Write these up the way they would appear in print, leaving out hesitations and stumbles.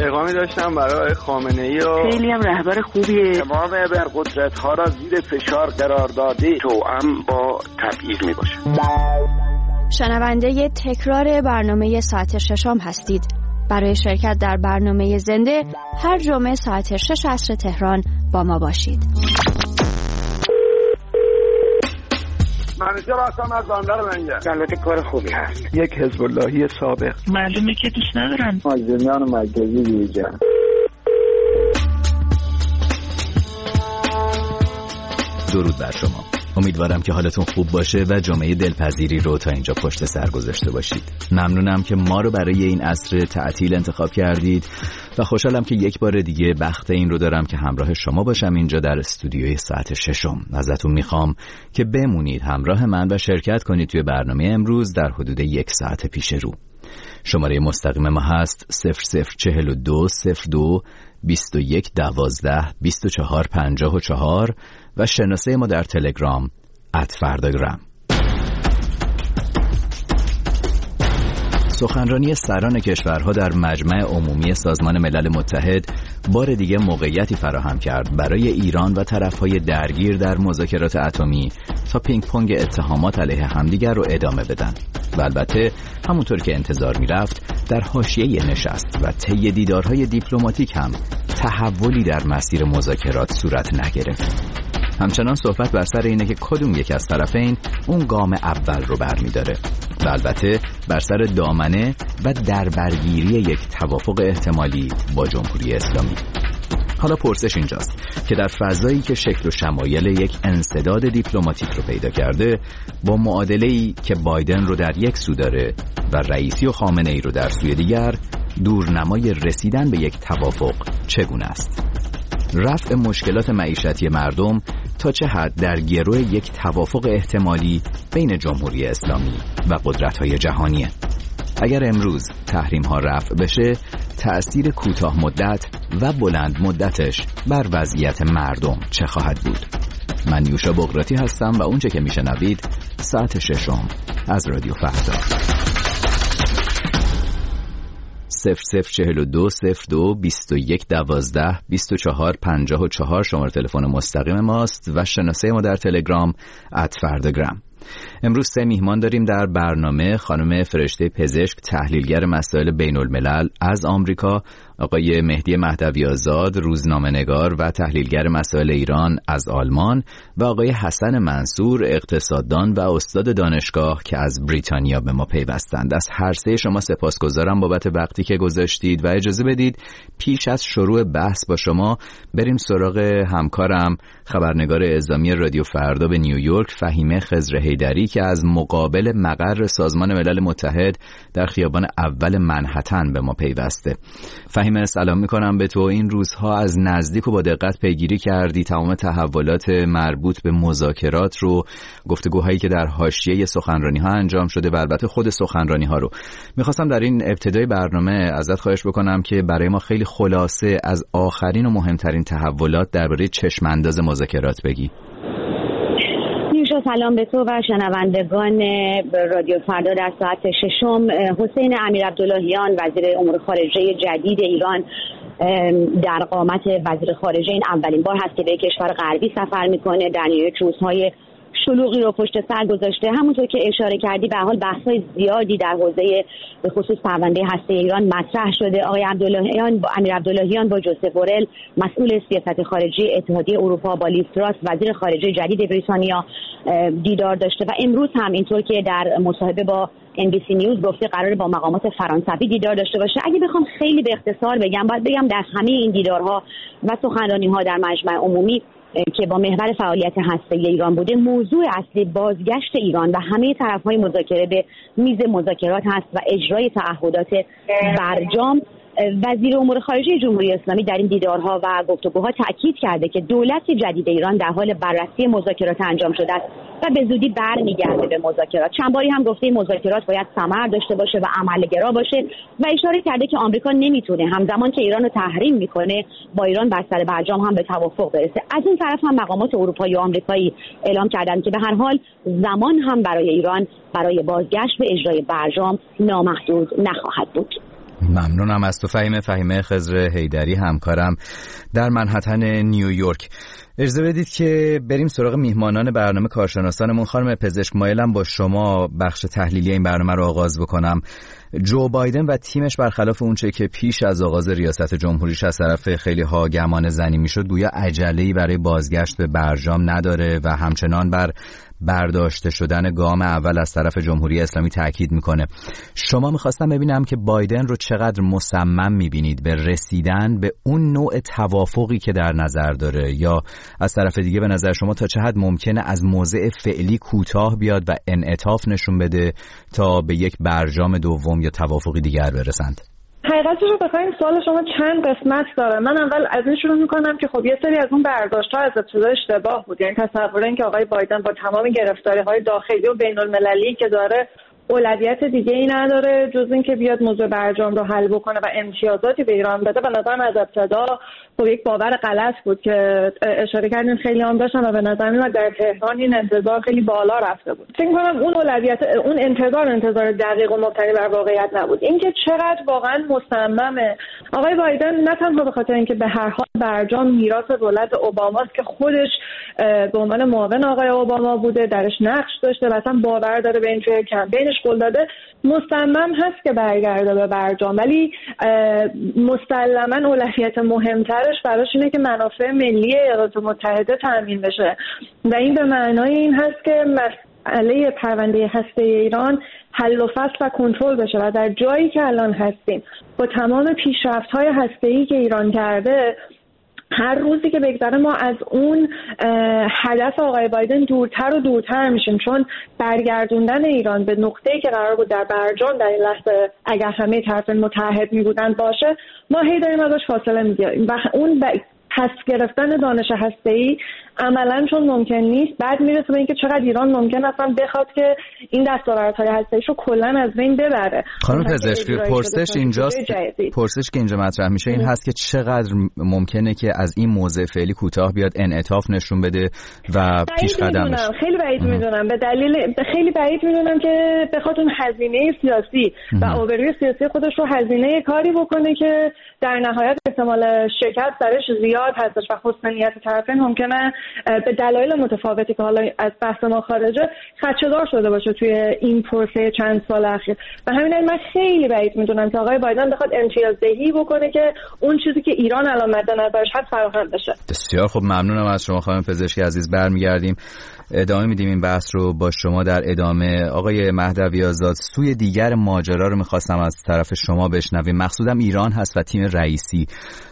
پیغامی داشتم برای خامنه‌ای و خیلی هم رهبر خوبیه. تمام ابرقدرت‌ها را زیر فشار قرار داده توأم با تبعیض میباشه. شنونده تکرار برنامه ساعت ششم هستید. برای شرکت در برنامه زنده هر جمعه ساعت 6 عصر تهران با ما باشید. منیجر هستم از بندر منگه. البته کار خوبی هست. یک حزب اللهی سابق. معلومه که دوست ندارن مازنیان مرکزی دیگه. درود بر شما. امیدوارم که حالتون خوب باشه و جمعه دلپذیری رو تا اینجا پشت سر گذاشته باشید. ممنونم که ما رو برای این عصر تعطیل انتخاب کردید و خوشحالم که یک بار دیگه بخت این رو دارم که همراه شما باشم اینجا در استودیوی ساعت ششم. ازتون میخوام که بمونید همراه من و شرکت کنید توی برنامه امروز در حدود 1 ساعت پیش رو. شماره مستقیم ما هست 0042 02 21 12 24 54 و شناسه ما در تلگرام @فرداگرام. سخنرانی سران کشورها در مجمع عمومی سازمان ملل متحد بار دیگه موقعیتی فراهم کرد برای ایران و طرفهای درگیر در مذاکرات اتمی تا پینگ پونگ اتهامات علیه همدیگر رو ادامه بدن. و البته همونطور که انتظار میرفت در حاشیه نشست و طی دیدارهای دیپلماتیک هم تحولی در مسیر مذاکرات صورت نگرفت. همچنان صحبت بر سر اینه که کدوم یک از طرفین اون گام اول رو برمی‌داره و البته بر سر دامنه و دربرگیری یک توافق احتمالی با جمهوری اسلامی. حالا پرسش اینجاست که در فضایی که شکل و شمایل یک انسداد دیپلماتیک رو پیدا کرده، با معادله‌ای که بایدن رو در یک سو داره و رئیسی و خامنه‌ای رو در سوی دیگر، دورنمای رسیدن به یک توافق چگونه است؟ رفع مشکلات معیشتی مردم تا چه حد در گرو یک توافق احتمالی بین جمهوری اسلامی و قدرت‌های جهانیه؟ اگر امروز تحریم‌ها رفع بشه، تأثیر کوتاه مدت و بلند مدتش بر وضعیت مردم چه خواهد بود؟ من یوشا بغراتی هستم و اونچه که میشنوید ساعت ششم از رادیو فردا. 0042 02 21 12 24 54 شماره تلفن مستقیم ماست و شناسه ما در تلگرام @فرداگرام. امروز 3 میهمان داریم در برنامه. خانم فرشته پزشک، تحلیلگر مسائل بین الملل از آمریکا، آقای مهدی مهدوی آزاد، روزنامه‌نگار و تحلیلگر مسائل ایران از آلمان و آقای حسن منصور، اقتصاددان و استاد دانشگاه که از بریتانیا به ما پیوستند. از هر سه شما سپاسگزارم بابت وقتی که گذاشتید و اجازه بدید پیش از شروع بحث با شما بریم سراغ همکارم خبرنگار اعزامی رادیو فردا به نیویورک، فهیمه خضرحیدری، که از مقابل مقر سازمان ملل متحد در خیابان اول منهتن به ما پیوسته. فهیمه، سلام میکنم به تو. این روزها از نزدیک و با دقت پیگیری کردی تمام تحولات مربوط به مذاکرات رو، گفتگوهایی که در حاشیه سخنرانی ها انجام شده و البته خود سخنرانی ها رو. میخواستم در این ابتدای برنامه ازت خواهش بکنم که برای ما خیلی خلاصه از آخرین و مهمترین تحولات درباره چشم انداز مذاکرات بگی. سلام به تو و شنوندگان رادیو فردا در ساعت ششم. حسین امیرعبداللهیان، وزیر امور خارجه جدید ایران، در قامت وزیر خارجه این اولین بار هست که به کشور غربی سفر میکنه. در نیویورک روزهای شلوغی رو پشت سر گذاشته. همونطور که اشاره کردی به حال بحث‌های زیادی در حوزه به خصوص پرونده هسته ایران مطرح شده. آقای امیرعبداللهیان با جوزف بورل، مسئول سیاست خارجی اتحادیه اروپا، با لیز تراس، وزیر خارجه جدید بریتانیا، دیدار داشته و امروز هم اینطور که در مصاحبه با NBC نیوز گفته قراره با مقامات فرانسوی دیدار داشته باشه. اگه بخوام خیلی به اختصار بگم، باید بگم در همه این دیدارها و سخنرانی‌ها در مجمع عمومی که با محور فعالیت هسته‌ای ایران بوده، موضوع اصلی بازگشت ایران و همه طرف‌های مذاکره به میز مذاکرات هست و اجرای تعهدات برجام. وزیر امور خارجه جمهوری اسلامی در این دیدارها و گفتگوها تاکید کرده که دولت جدید ایران در حال بررسی مذاکرات انجام شده است و به زودی برمیگرده به مذاکرات. چند باری هم گفته مذاکرات باید ثمر داشته باشه و عملگرا باشه و اشاره کرده که آمریکا نمیتونه همزمان که ایران رو تحریم میکنه با ایران بر سر برجام هم به توافق برسه. از اون طرف هم مقامات اروپایی و آمریکایی اعلام کردند که به هر حال زمان هم برای ایران برای بازگشت به اجرای برجام نامحدود نخواهد بود. ممنونم از تو فهیمه خضر حیدری، همکارم در منهتن نیویورک. اجازه بدید که بریم سراغ میهمانان برنامه، کارشناسانمون. خانم پزشک، مایلم با شما بخش تحلیلی این برنامه رو آغاز بکنم. جو بایدن و تیمش برخلاف اونچه که پیش از آغاز ریاست جمهوریش از طرف خیلی ها گمان زنی میشد، گویا عجله‌ای برای بازگشت به برجام نداره و همچنان بر برداشته شدن گام اول از طرف جمهوری اسلامی تاکید میکنه. شما میخواستم ببینم که بایدن رو چقدر مصمم میبینید به رسیدن به اون نوع توافقی که در نظر داره، یا از طرف دیگه به نظر شما تا چه حد ممکنه از موضع فعلی کوتاه بیاد و انعطاف نشون بده تا به یک برجام دوم یا توافقی دیگر برسند؟ حقیقتش رو بخوایم سوال شما چند قسمت داره. من اول از این شروع میکنم که خب یه سری از اون برداشت‌ها از ابتدا اشتباه بود. یعنی تصور این که آقای بایدن با تمام گرفتاری‌های داخلی و بین‌المللی که داره اولویت دیگه ای نداره جز این که بیاد موضوع برجام رو حل بکنه و امتیازاتی به ایران بده، به نظرم از ابتدا خب یک باور غلط بود که اشاره کردین خیلی هم داشتن و به نظر میاد در تهران این انتظار خیلی بالا رفته بود. فکر می‌کنم اون اولویت، اون انتظار دقیق و مبتنی بر واقعیت نبود. اینکه چقدر واقعا مصممه آقای بایدن، نه تنها به خاطر اینکه به هر حال برجام میراث دولت اوباماست که خودش به عنوان معاون آقای اوباما بوده، درش نقش داشته و اصلا باور داره به این توی کمپینش قول داده، مصمم هست که برگرده به برجام، ولی مسلماً اولویت مهمترش براش اینه که منافع ملی ایالات متحده تامین بشه و این به معنای این هست که مسئله پرونده هسته ایران حل و فصل و کنترل بشه و در جایی که الان هستیم با تمام پیشرفت‌های هسته‌ای که ایران کرده، هر روزی که بگذره ما از اون هدف آقای بایدن دورتر و دورتر میشیم، چون برگردوندن ایران به نقطه‌ای که قرار بود در برجام در این لحظه اگر همه طرفین متحد می‌بودن باشه، ما هی داریم ازش فاصله می‌گیریم و اون پس گرفتن دانش هسته‌ای عملاً چون ممکن نیست، بعد میرسه به اینکه چقدر ایران ممکن اصلا بخواد که این دستاوردهای هسته‌ایشو کلاً از بین ببره. خانم پزشکی، پرسش که اینجا مطرح میشه این هست که چقدر ممکنه که از این موضع فعلی کوتاه بیاد، انعطاف نشون بده و پیش قدم بشه. خیلی بعید میدونم، به دلیل خیلی بعید میدونم که بخواد اون هزینه سیاسی و آوری سیاسی خودش رو هزینه کاری بکنه که در نهایت احتمال شکست درش زیاد هستش و حسن نیت طرفین ممکنه به دلایل متفاوتی که حالا از بحث ما خارجه خدشه‌دار شده باشه توی این پروسه چند سال اخیر و همین من خیلی بعید میدونم که آقای بایدن بخواد امتیازدهی بکنه که اون چیزی که ایران الان مد نظرش هست فراهم بشه. بسیار خب، ممنونم از شما خانم پزشکی عزیز. برمیگردیم ادامه میدیم این بحث رو با شما. در ادامه آقای مهدوی آزاد، سوی دیگر ماجرا رو میخواستم از طرف شما بشنویم، مقصودم ایران هست و تیم رئیسی.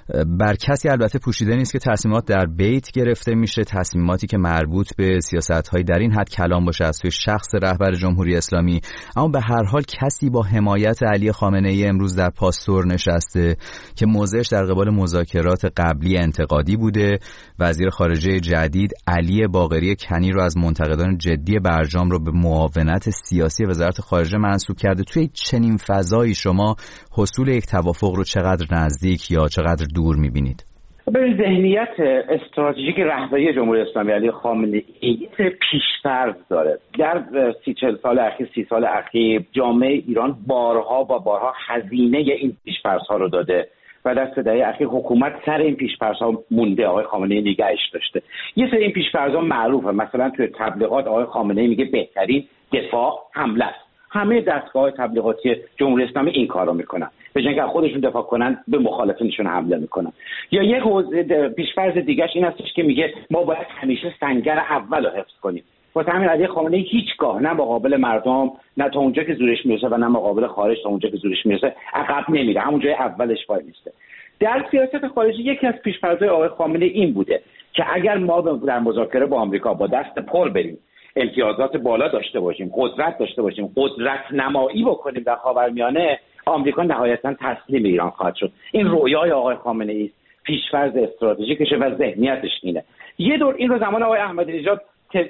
بر کسی البته پوشیده نیست که تصمیمات در بیت گرفته میشه، تصمیماتی که مربوط به سیاست‌های در این حد کلان باشه از سوی شخص رهبر جمهوری اسلامی، اما به هر حال کسی با حمایت علی خامنه‌ای امروز در پاستور نشسته که موضعش در قبال مذاکرات قبلی انتقادی بوده. وزیر خارجه جدید علی باقری کنی رو از منتقدان جدی برجام رو به معاونت سیاسی وزارت خارجه منصوب کرده. توی چنین فضایی شما حصول یک توافق رو چقدر نزدیک یا چقدر دور می‌بینید؟ به ذهنیت استراتژیک رهبری جمهوری اسلامی علی خامنه‌ای پیش‌فرض داره. در 30 سال اخیر جامعه ایران بارها هزینه این پیش‌فرض‌ها رو داده و در سده‌های اخیر حکومت سر این پیش‌فرض‌ها مونده. آقای خامنه‌ای نگهش داشته. یه سری این پیش‌فرض‌ها معروفه، مثلا توی تبلیغات آقای خامنه‌ای میگه بهترین دفاع حمله است. همه دستگاه تبلیغاتی جمهوری اسلامی این کارو میکنن، به جای اینکه خودشون دفاع کنن به مخالفینشون حمله میکنن. یا یک پیش‌فرض دیگه‌اش این هستش که میگه ما باید همیشه سنگر اول رو حفظ کنیم. واسه همین علی خامنه‌ای هیچگاه نه مقابل مردم، نه تا اونجا که زورش میرسه و نه مقابل خارج تا اونجا که زورش میرسه عقب نمیره، همون جای اولش وای میسته. در سیاست خارجی یکی از پیش‌فرض‌های آقای خامنه‌ای این بوده که اگر ما در مذاکره با آمریکا با دست پر بریم، امتیازات بالا داشته باشیم، قدرت داشته باشیم، قدرت نمایی بکنیم در خاورمیانه، آمریکا نهایتاً تسلیم ایران خواهد شد. این رویای آقای خامنه‌ای است، پیش‌فرض استراتژیکشه و ذهنیتش اینه. یه دور این رو زمان آقای احمدی نژاد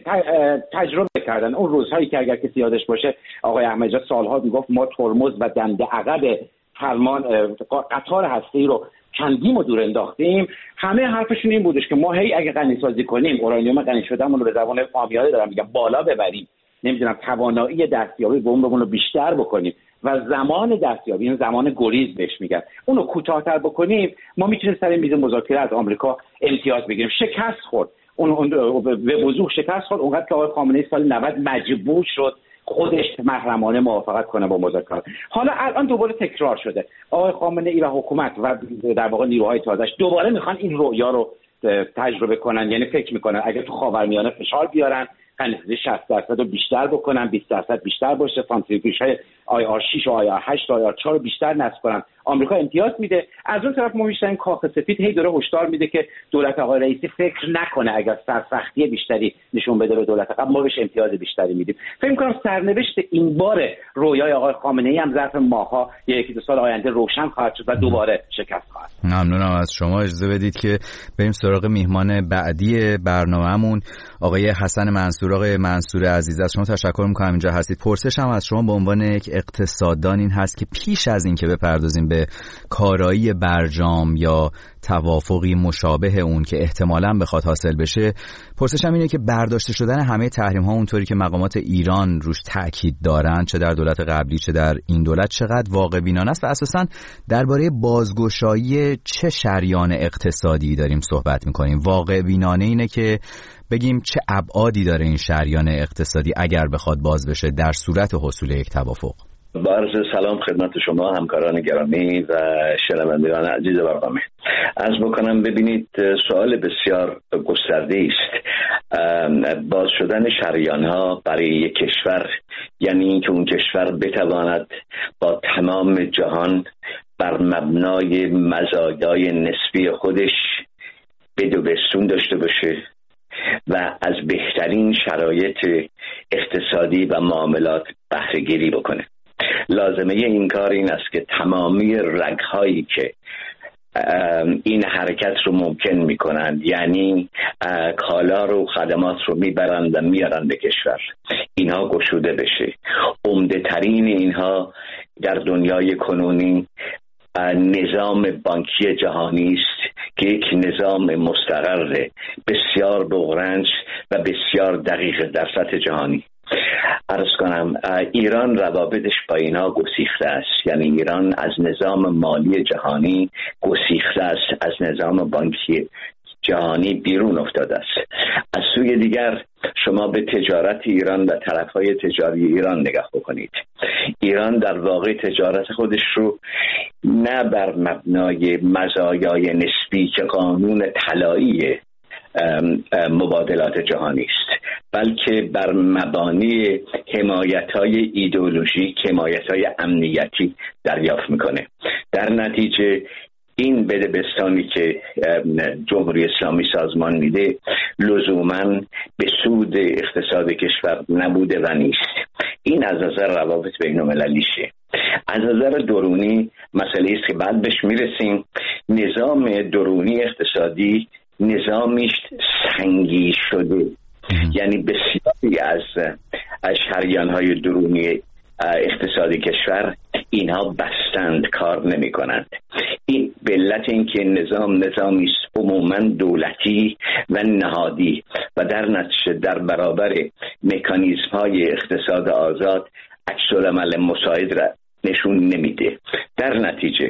تجربه کردن. اون روزهایی که اگر کسی یادش باشه آقای احمدی نژاد سالها میگفت ما ترمز و دنده عقب فرمان قطار هسته‌ای رو کندیم و دور انداختیم، همه حرفشون این بودش که ما هی اگه غنی‌سازی کنیم، اورانیوم غنی شدهمون رو به زبان فامیاله دارم میگم بالا ببریم، نمیدونم توانایی دستیابی به عمرمون رو بیشتر بکنیم و زمان دستیابی، این زمان گریز بهش میگن، اونو کوتاه‌تر بکنیم، ما میتونیم سر میز مذاکره از آمریکا امتیاز بگیریم. شکست خورد، اون به وضوح شکست خورد، اونقدر که آقای خامنه‌ای سال 90 مجبور شد خودش محرمانه موافقت کنه با مذاکرات. حالا الان دوباره تکرار شده، آقای خامنه‌ای و حکومت و در واقع نیروهای تازه‌اش دوباره میخوان این رؤیا رو تجربه کنن. یعنی فکر میکنن اگر تو خاورمیانه فشار بیارن، خندزی 60% رو بیشتر بکنن، 20% بیشتر باشه، سانتریفیوژهای IR6 و IR8 و IR4 رو بیشتر نصب کنن، آمریکا امتیاز میده. از اون طرف ما میشنیم کاخ سفید هی داره هشدار میده که دولت آقای رئیسی فکر نکنه اگر سرسختی بیشتری نشون بده به دولت قبل ما بهش امتیاز بیشتری میدیم. فکر می‌کنم سرنوشت این بار رویای آقای خامنه‌ای هم ظرف ماه‌ها یا یکی دو سال آینده روشن خواهد شد و دوباره شکست خواهد. ممنونم از شما. اجازه بدید که بریم سراغ میهمان بعدی برنامه‌مون، آقای حسن منصور. آقای منصور عزیز، از شما تشکر می‌کنم اینجا هستید. پرسشم از شما به عنوان یک اقتصاددان این هست که پیش از این که بپردازیم به کارایی برجام یا توافقی مشابه اون که احتمالاً بخواد حاصل بشه، پرسشم اینه که برداشته شدن همه تحریم‌ها اونطوری که مقامات ایران روش تاکید دارن، چه در دولت قبلی چه در این دولت، چقدر واقع بینانه است و اساساً درباره بازگشایی چه شریان اقتصادی داریم صحبت می‌کنیم؟ واقع بینانه اینه که بگیم چه ابعادی داره این شریان اقتصادی اگر بخواد باز بشه در صورت حصول یک توافق؟ با عرض سلام خدمت شما همکاران گرامی و شنوندگان عزیز برنامه. عرض بکنم ببینید سوال بسیار گسترده است. باز شدن شریان‌ها برای یک کشور یعنی اینکه اون کشور بتواند با تمام جهان بر مبنای مزایای نسبی خودش بدوستون داشته باشه و از بهترین شرایط اقتصادی و معاملات بهره گیری بکنه. لازمه این کار این است که تمامی رگ‌هایی که این حرکت رو ممکن میکنند، یعنی کالا رو خدمات رو میبرند و میارند به کشور، اینها گشوده بشه. عمده ترین اینها در دنیای کنونی نظام بانکی جهانی است که یک نظام مستقر بسیار بغرنج و بسیار دقیق در سطح جهانی. عرض کنم ایران روابطش با اینا گسیخته است، یعنی ایران از نظام مالی جهانی گسیخته است، از نظام بانکی جهانی بیرون افتاده است. از سوی دیگر شما به تجارت ایران و طرفهای تجاری ایران نگاه بکنید. ایران در واقع تجارت خودش رو نه بر مبنای مزایای نسبی که قانون طلایی مبادلات جهانی است، بلکه بر مبانی حمایت‌های ایدئولوژیک، حمایت‌های امنیتی دریافت میکنه. در نتیجه این بدبستانی که جمهوری اسلامی سازمان میده لزوماً به سود اقتصاد کشور نبوده و نیست. این از نظر روابط بین‌المللیشه. از نظر درونی مسئله است که بعد بهش میرسیم. نظام درونی اقتصادی نظامیش سنگی شده، یعنی بسیاری از شریان‌های درونی اقتصادی کشور اینها بستند، کار نمی کنند. این به علت اینکه نظامی است عموماً دولتی و نهادی و در نتیجه در برابر مکانیزم‌های اقتصاد آزاد عکس‌العمل مساعد را نشون نمیده. در نتیجه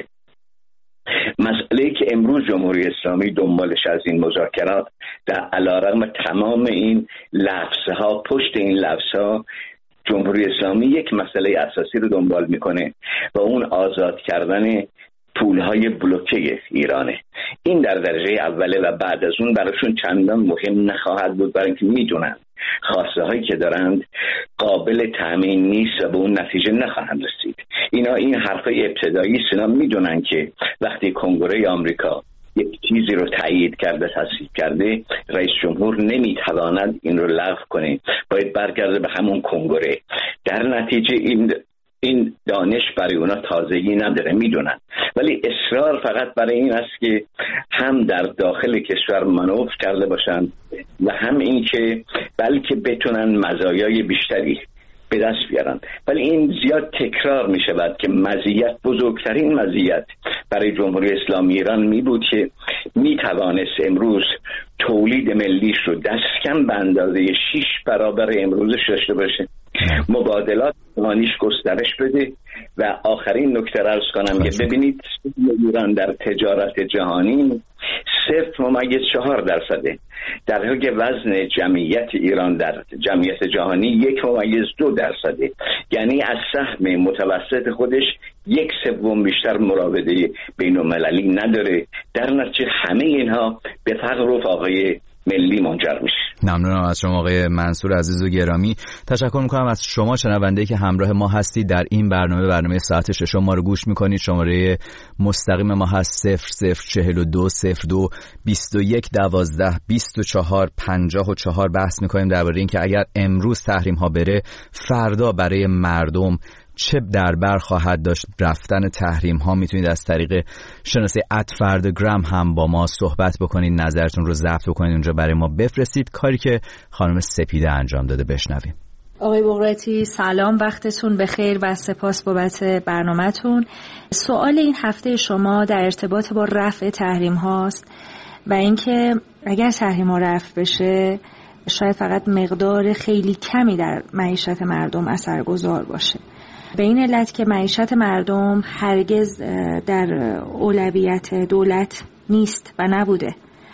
مسئله که امروز جمهوری اسلامی دنبالش از این مذاکرات در علیرغم تمام این لفظها، پشت این لفظها جمهوری اسلامی یک مسئله اساسی رو دنبال میکنه و اون آزاد کردن پولهای بلوکه ایرانه. این در درجه اوله و بعد از اون براشون چندان مهم نخواهد بود، برای اینکه میدونن خواسته هایی که دارند قابل تامین نیست و به اون نتیجه نخواهند رسید. این حرفای ابتدایی است. اینا میدونن که وقتی کنگره آمریکا یک چیزی رو تایید کرده، تصویب کرده، رئیس جمهور نمیتواند این رو لغو کنه، باید برگرده به همون کنگره. در نتیجه این دانش برای اونا تازگی نداره، میدونن، ولی اصرار فقط برای این است که هم در داخل کشور مانور کرده باشن و هم این که بلکه بتونن مزایای بیشتری به دست بیارن. ولی این زیاد تکرار می شود که مزیت، بزرگترین مزیت برای جمهوری اسلامی ایران می بود که می توانست امروز تولید ملیش رو دست کم به اندازه 6 برابر امروزش داشته باشه، مبادلات جهانیش گسترش بده. و آخرین نکته را عرض کنم که ببینید ایران در تجارت جهانی 0.4%، در حالی که وزن جمعیت ایران در جمعیت جهانی 1.2%، یعنی از سهم متوسط خودش 1/3 بیشتر مراوده بین المللی نداره. در نتیجه همه اینها به فقر و فاقه ملی منجر میشه. ممنونم از شما آقای منصور عزیز و گرامی. تشکر میکنم از شما شنونده‌ای که همراه ما هستید در این برنامه ساعت 6 ما رو گوش میکنید. شماره مستقیم ما هست 0042 02 21 12 24 54. بحث میکنیم درباره این که اگر امروز تحریم ها بره، فردا برای مردم چه در بر خواهد داشت رفتن تحریم ها. میتونید از طریق شناسه @فردگرام هم با ما صحبت بکنید، نظرتون رو ضبط بکنید اونجا برای ما بفرستید، کاری که خانم سپیده انجام داده. بشنویم. آقای بقراتی سلام، وقتتون بخیر و سپاس بابت برنامه‌تون. سوال این هفته شما در ارتباط با رفع تحریم هاست و اینکه اگر تحریم ها رفع بشه شاید فقط مقدار خیلی کمی در معیشت مردم اثرگذار باشه، به این علت که معیشت مردم هرگز در اولویت دولت نیست و نبوده.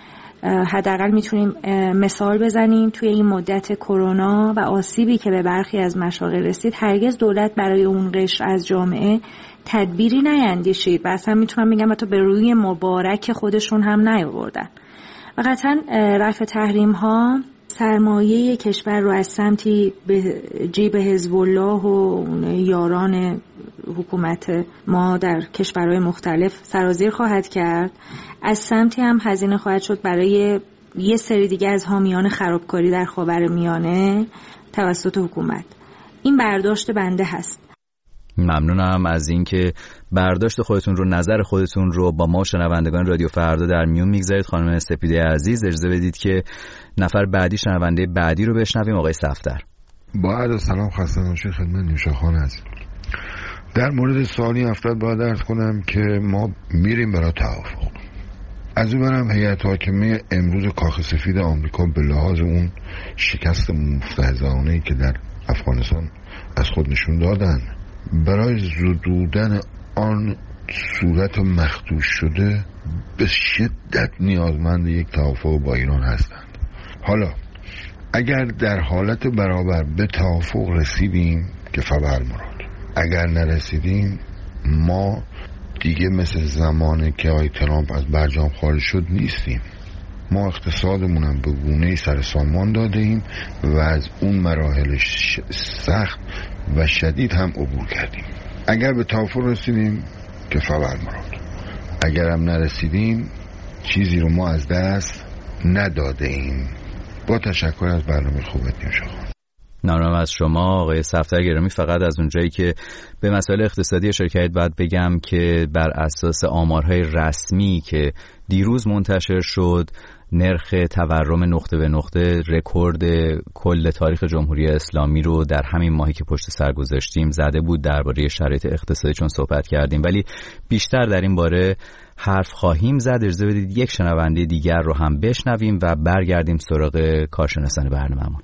حداقل میتونیم مثال بزنیم توی این مدت کرونا و آسیبی که به برخی از مشاغل رسید، هرگز دولت برای اون قشر از جامعه تدبیری نیندیشید و اصلا میتونم بگم حتی به روی مبارک خودشون هم نیاوردن. و قطعا رفع تحریم ها سرمایه کشور رو از سمتی به جیب حزب الله و یاران حکومت ما در کشورهای مختلف سرازیر خواهد کرد، از سمتی هم هزینه خواهد شد برای یه سری دیگه از حامیان خرابکاری در خاورمیانه توسط حکومت. این برداشت بنده هست. ممنونم از اینکه برداشت خودتون رو، نظر خودتون رو با ما شنوندگان رادیو فردا در میون میگذارید. خانم سپیده عزیز، اجازه بدید که نفر بعدی، شنونده بعدی رو بشنویم. آقای صفدر. با عرض سلام، خسته نباشید. خدمت نیوشاخان هستم. در مورد سوالی افتاد باید عرض کنم که ما میریم برای توافق. از اون برم هیئت حاکمه امروز کاخ سفید آمریکا به لحاظ اون شکست مستهزئانه‌ای که در افغانستان از خود نشون دادن، برای زدودن آن صورت مخدوش شده به شدت نیازمند یک توافق با ایران هستند. حالا اگر در حالت برابر به توافق رسیدیم که فبالمراد، اگر نرسیدیم ما دیگه مثل زمانی که آقای ترامپ از برجام خارج شد نیستیم. ما اقتصادمونم به گونه‌ای سر سامان داده ایم و از اون مراحل سخت و شدید هم عبور کردیم. اگر به توافق رسیدیم که فبالمراد، اگر هم نرسیدیم چیزی رو ما از دست نداده ایم. با تشکر از برنامه خوبت نیوشاخان. ممنونم از شما آقای صفدر گرامی. فقط از اونجایی که به مسائل اقتصادی شرکت باید بگم که بر اساس آمارهای رسمی که دیروز منتشر شد، نرخ تورم نقطه به نقطه رکورد کل تاریخ جمهوری اسلامی رو در همین ماهی که پشت سر گذاشتیم زده بود. درباره شرایط اقتصادی چون صحبت کردیم، ولی بیشتر در این باره حرف خواهیم زد. اجازه بدید یک شنونده دیگر رو هم بشنویم و برگردیم سراغ کارشناسان برنامه‌مون.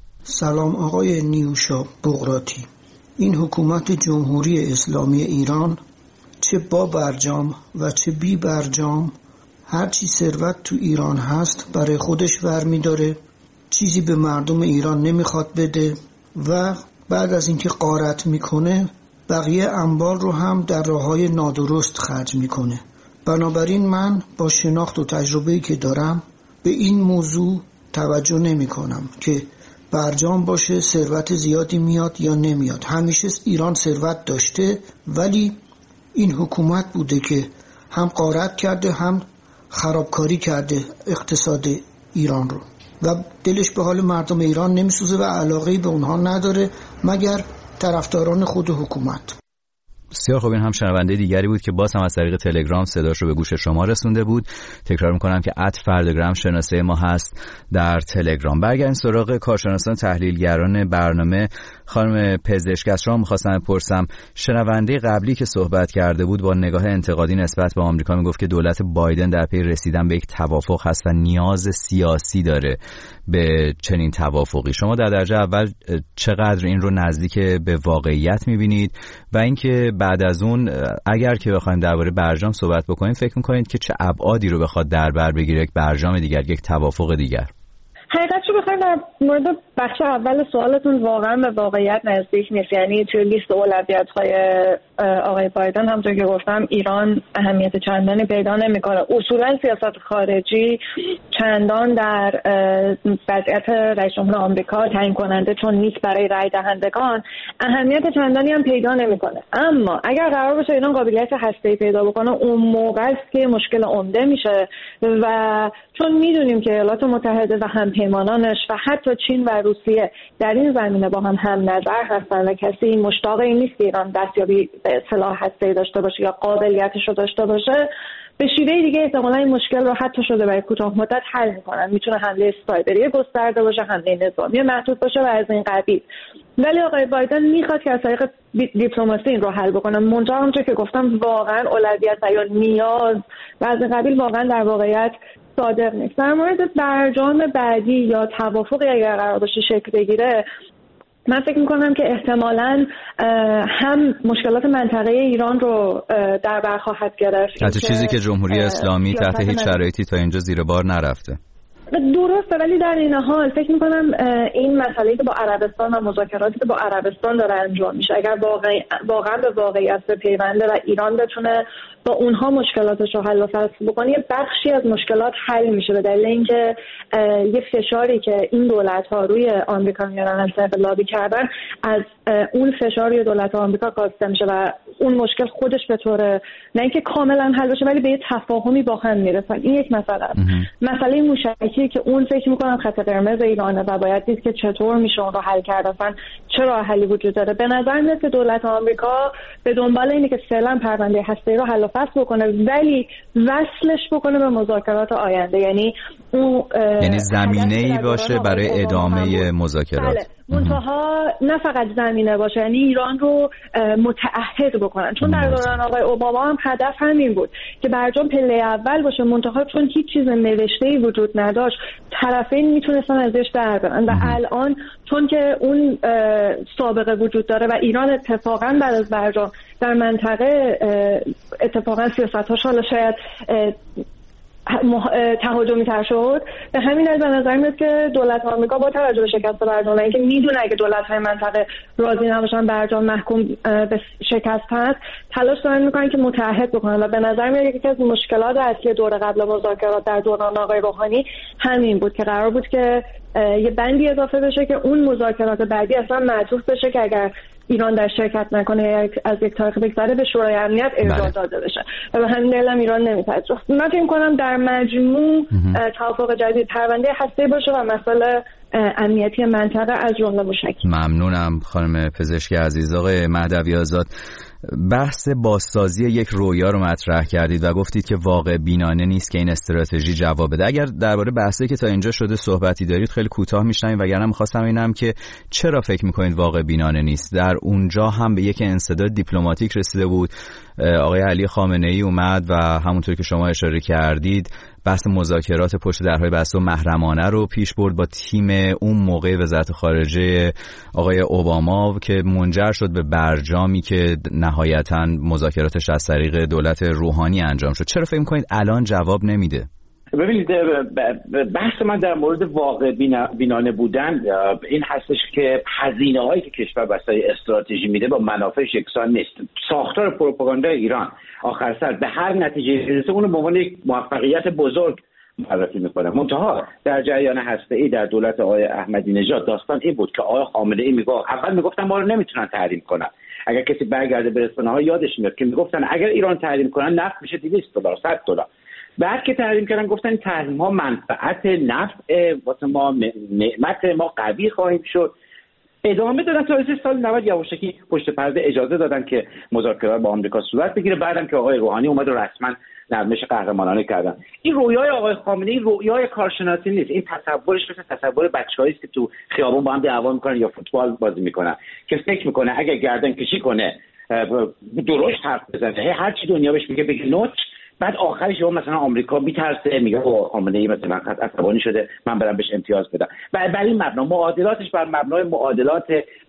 سلام آقای نیوشا بقراتی. این حکومت جمهوری اسلامی ایران چه با برجام و چه بی برجام هرچی ثروت تو ایران هست برای خودش ور داره، چیزی به مردم ایران نمیخواد بده و بعد از اینکه غارت میکنه بقیه انبار رو هم در راههای نادرست خرج میکنه. بنابراین من با شناخت و تجربه‌ای که دارم به این موضوع توجه نمی کنم که برجام باشه ثروت زیادی میاد یا نمیاد. همیشه ایران ثروت داشته، ولی این حکومت بوده که هم غارت کرده هم خرابکاری کرده اقتصاد ایران رو و دلش به حال مردم ایران نمیسوزه و علاقه‌ای به اونها نداره مگر طرفداران خود حکومت. بسیار خوب. این هم شنونده دیگری بود که باز هم از طریق تلگرام صداش رو به گوش شما رسونده بود. تکرار میکنم که @فردگرام شناسه ما هست در تلگرام. برگردیم سراغ کارشناسان تحلیلگران برنامه. خانم پزشک‌رام می‌خواستم بپرسم، شنونده قبلی که صحبت کرده بود با نگاه انتقادی نسبت به آمریکا میگفت که دولت بایدن در پی رسیدن به یک توافق هست و نیاز سیاسی داره به چنین توافقی. شما در درجه اول چقدر این رو نزدیک به واقعیت می‌بینید و اینکه بعد از اون اگر که بخوایم درباره برجام صحبت بکنیم فکر می‌کنید که چه ابعادی رو بخواد در بر بگیره یک برجام دیگر، یک توافق دیگر؟ حقیقتش رو بخوایم در مورد بخش اول سوالتون واقعا به واقعیت نزدیک نیست. یعنی توی لیست اولویت‌های آقای بایدن همونطور که گفتم ایران اهمیت چندانی پیدا نمی‌کنه. اصولا سیاست خارجی چندان در وضعیت رئیس جمهور آمریکا تعیین کننده چون نیست برای رای دهندگان، اهمیت چندانی هم پیدا نمی‌کنه. اما اگر قرار باشه ایران قابلیت هسته‌ای پیدا بکنه، اون موقع است که مشکل عمده میشه و چون میدونیم که ایالات متحده و همپیمانانش و حتی چین و روسیه در این زمینه با هم نظر هستن و کسی مشتاق این نیست که ایران دستیابی به سلاح هسته‌ای داشته باشه یا قابلیتش رو داشته باشه، به شیوه دیگه احتمالاً این مشکل رو حتی شده برای کوتاه مدت حل میکنن. میتونه حمله سایبری گسترده باشه، حمله نظامی محدود باشه و از این قبیل. ولی آقای بایدن میخواد که از طریق دیپلماسی این رو حل بکنه. منتها اونجا که گفتم واقعا اولویت یا نیاز و از این قبیل واقعا در واقعیت صادق نیست. در مورد برجام بعدی یا توافقی اگر قرار باشه شکل بگیره، من فکر میکنم که احتمالاً هم مشکلات منطقه ایران رو در بر خواهد گرفت. حتی چیزی که جمهوری اسلامی تحت هیچ شرایطی تا اینجا زیر بار نرفته. درسته، ولی در این حال فکر میکنم این مسئله که با عربستان و مذاکراتی که با عربستان داره انجام میشه اگر واقعا به واقعیت پیونده و ایران بتونه با اونها مشکلاتش رو حل و فصل بکنه، یه بخشی از مشکلات حل میشه به دلیل اینکه یه فشاری که این دولت‌ها روی آمریکا میارن از طریق لابی کردن از اون فشار روی دولت آمریکا کاسته میشه و اون مشکل خودش به طور نه اینکه کاملا حل بشه ولی به یه تفاهمی با هم میرسن. این یک مسئله است. مسئله موشکی که اون فکر میکنم خط قرمز ایرانه و باید دید که چطور میشه اون رو حل کرد، اصلا چه راه حلی وجود داره. به نظر میاد که دولت آمریکا به دنبال اینه که فعلا پرونده هسته‌ای رو حل و فصل بکنه ولی وصلش بکنه به مذاکرات آینده، یعنی اون یعنی زمینه‌ای باشه برای ادامه مذاکرات. بله. منتها نه فقط زمینه باشه، یعنی ایران رو متعهد بکنن، چون در دوران آقای اوباما هم هدف همین بود که برجام پله اول باشه. منتها چون هیچ چیز نوشته‌ای وجود نداشت طرفین میتونستن ازش در برن و الان چون که اون سابقه وجود داره و ایران اتفاقا بعد از برجام در منطقه اتفاقا سیاست‌هاش حالا شاید تهاجمی تر شد، به همین دلیل به نظر میاد که دولت آمریکا با توجه به شکست برجام اینکه میدونه اگه دولت‌های منطقه راضی نباشن برجام محکوم به شکست هست، تلاش دارن میکنن که متعهد بکنن و به نظر میاد یکی از مشکلات اصلی دوره قبل مذاکرات در دوران آقای روحانی همین بود که قرار بود که یه بندی اضافه بشه که اون مذاکرات بعدی اصلا معطوف بشه که اگر ایران در شرکت نکنه از یک تاریخ بگذره به شورای امنیت ارجاع داده بشه و به همین دلیل ایران نمیپذیره. من فکر می‌کنم در مجموع توافق جدید پرونده هسته‌ای باشه و مسئله امنیتی منطقه از جمله موشکی. ممنونم خانم پزشک عزیز. آقای مهدوی آزاد، بحث بازسازی یک رویا رو مطرح کردید و گفتید که واقع بینانه نیست که این استراتژی جواب بده. اگر درباره بحثی که تا اینجا شده صحبتی دارید خیلی کوتاه میشنویم، وگرنه می‌خواستم ببینم که چرا فکر می‌کنید واقع بینانه نیست. در اونجا هم به یک انسداد دیپلماتیک رسیده بود، آقای علی خامنه‌ای اومد و همونطور که شما اشاره کردید بحث مذاکرات پشت درهای بسته و محرمانه رو پیش برد با تیم اون موقع وزارت خارجه آقای اوباما که منجر شد به برجامی که نهایتاً مذاکراتش از طریق دولت روحانی انجام شد. چرا فکر می‌کنید الان جواب نمیده؟ ببینید بحث من در مورد واقع بینانه بودن این هستش که هزینه‌هایی که کشور واسه استراتژی میده با منافعش یکسان نیست. ساختار پروپاگاندای ایران آخر سر به هر نتیجه برسه اون به عنوان یک موفقیت بزرگ معرفی میکنه. منتها در جریان هسته‌ای در دولت آقای احمدی نژاد داستان این بود که آقای خامنه‌ای میگفت اول میگفتن ما رو نمیتونن تحریم کنن. اگر کسی برگرده به رسانه‌ها یادش میاد که میگفتن اگر ایران تحریم کنن نفت میشه $200 $100. بعد که تحریم کردن گفتن این تحریم ها منفعت نفت واسه ما، نعمت ما قوی خواهیم شد. ادامه دادن تا سال 90 یواشکی پشت پرده اجازه دادن که مذاکرات با آمریکا صورت بگیره. بعدم که آقای روحانی اومد و رسما نرمش قهرمانانه کردن. این رویای آقای خامنه‌ای رویای کارشناسی نیست. این تصورش مثل تصور بچه‌هایی است که تو خیابون با هم دعوا میکنن یا فوتبال بازی میکنن که فکر میکنه اگه گردن کشی کنه درشت حرف بزنه، هر چی دنیا بهش میگه بگه نوچ، بعد آخرش مثلا آمریکا میترسه میگه خامنه‌ای مثلا عصبانی شده من برم بهش امتیاز بدم. بر این مبنا معادلاتش بر مبنای معادلات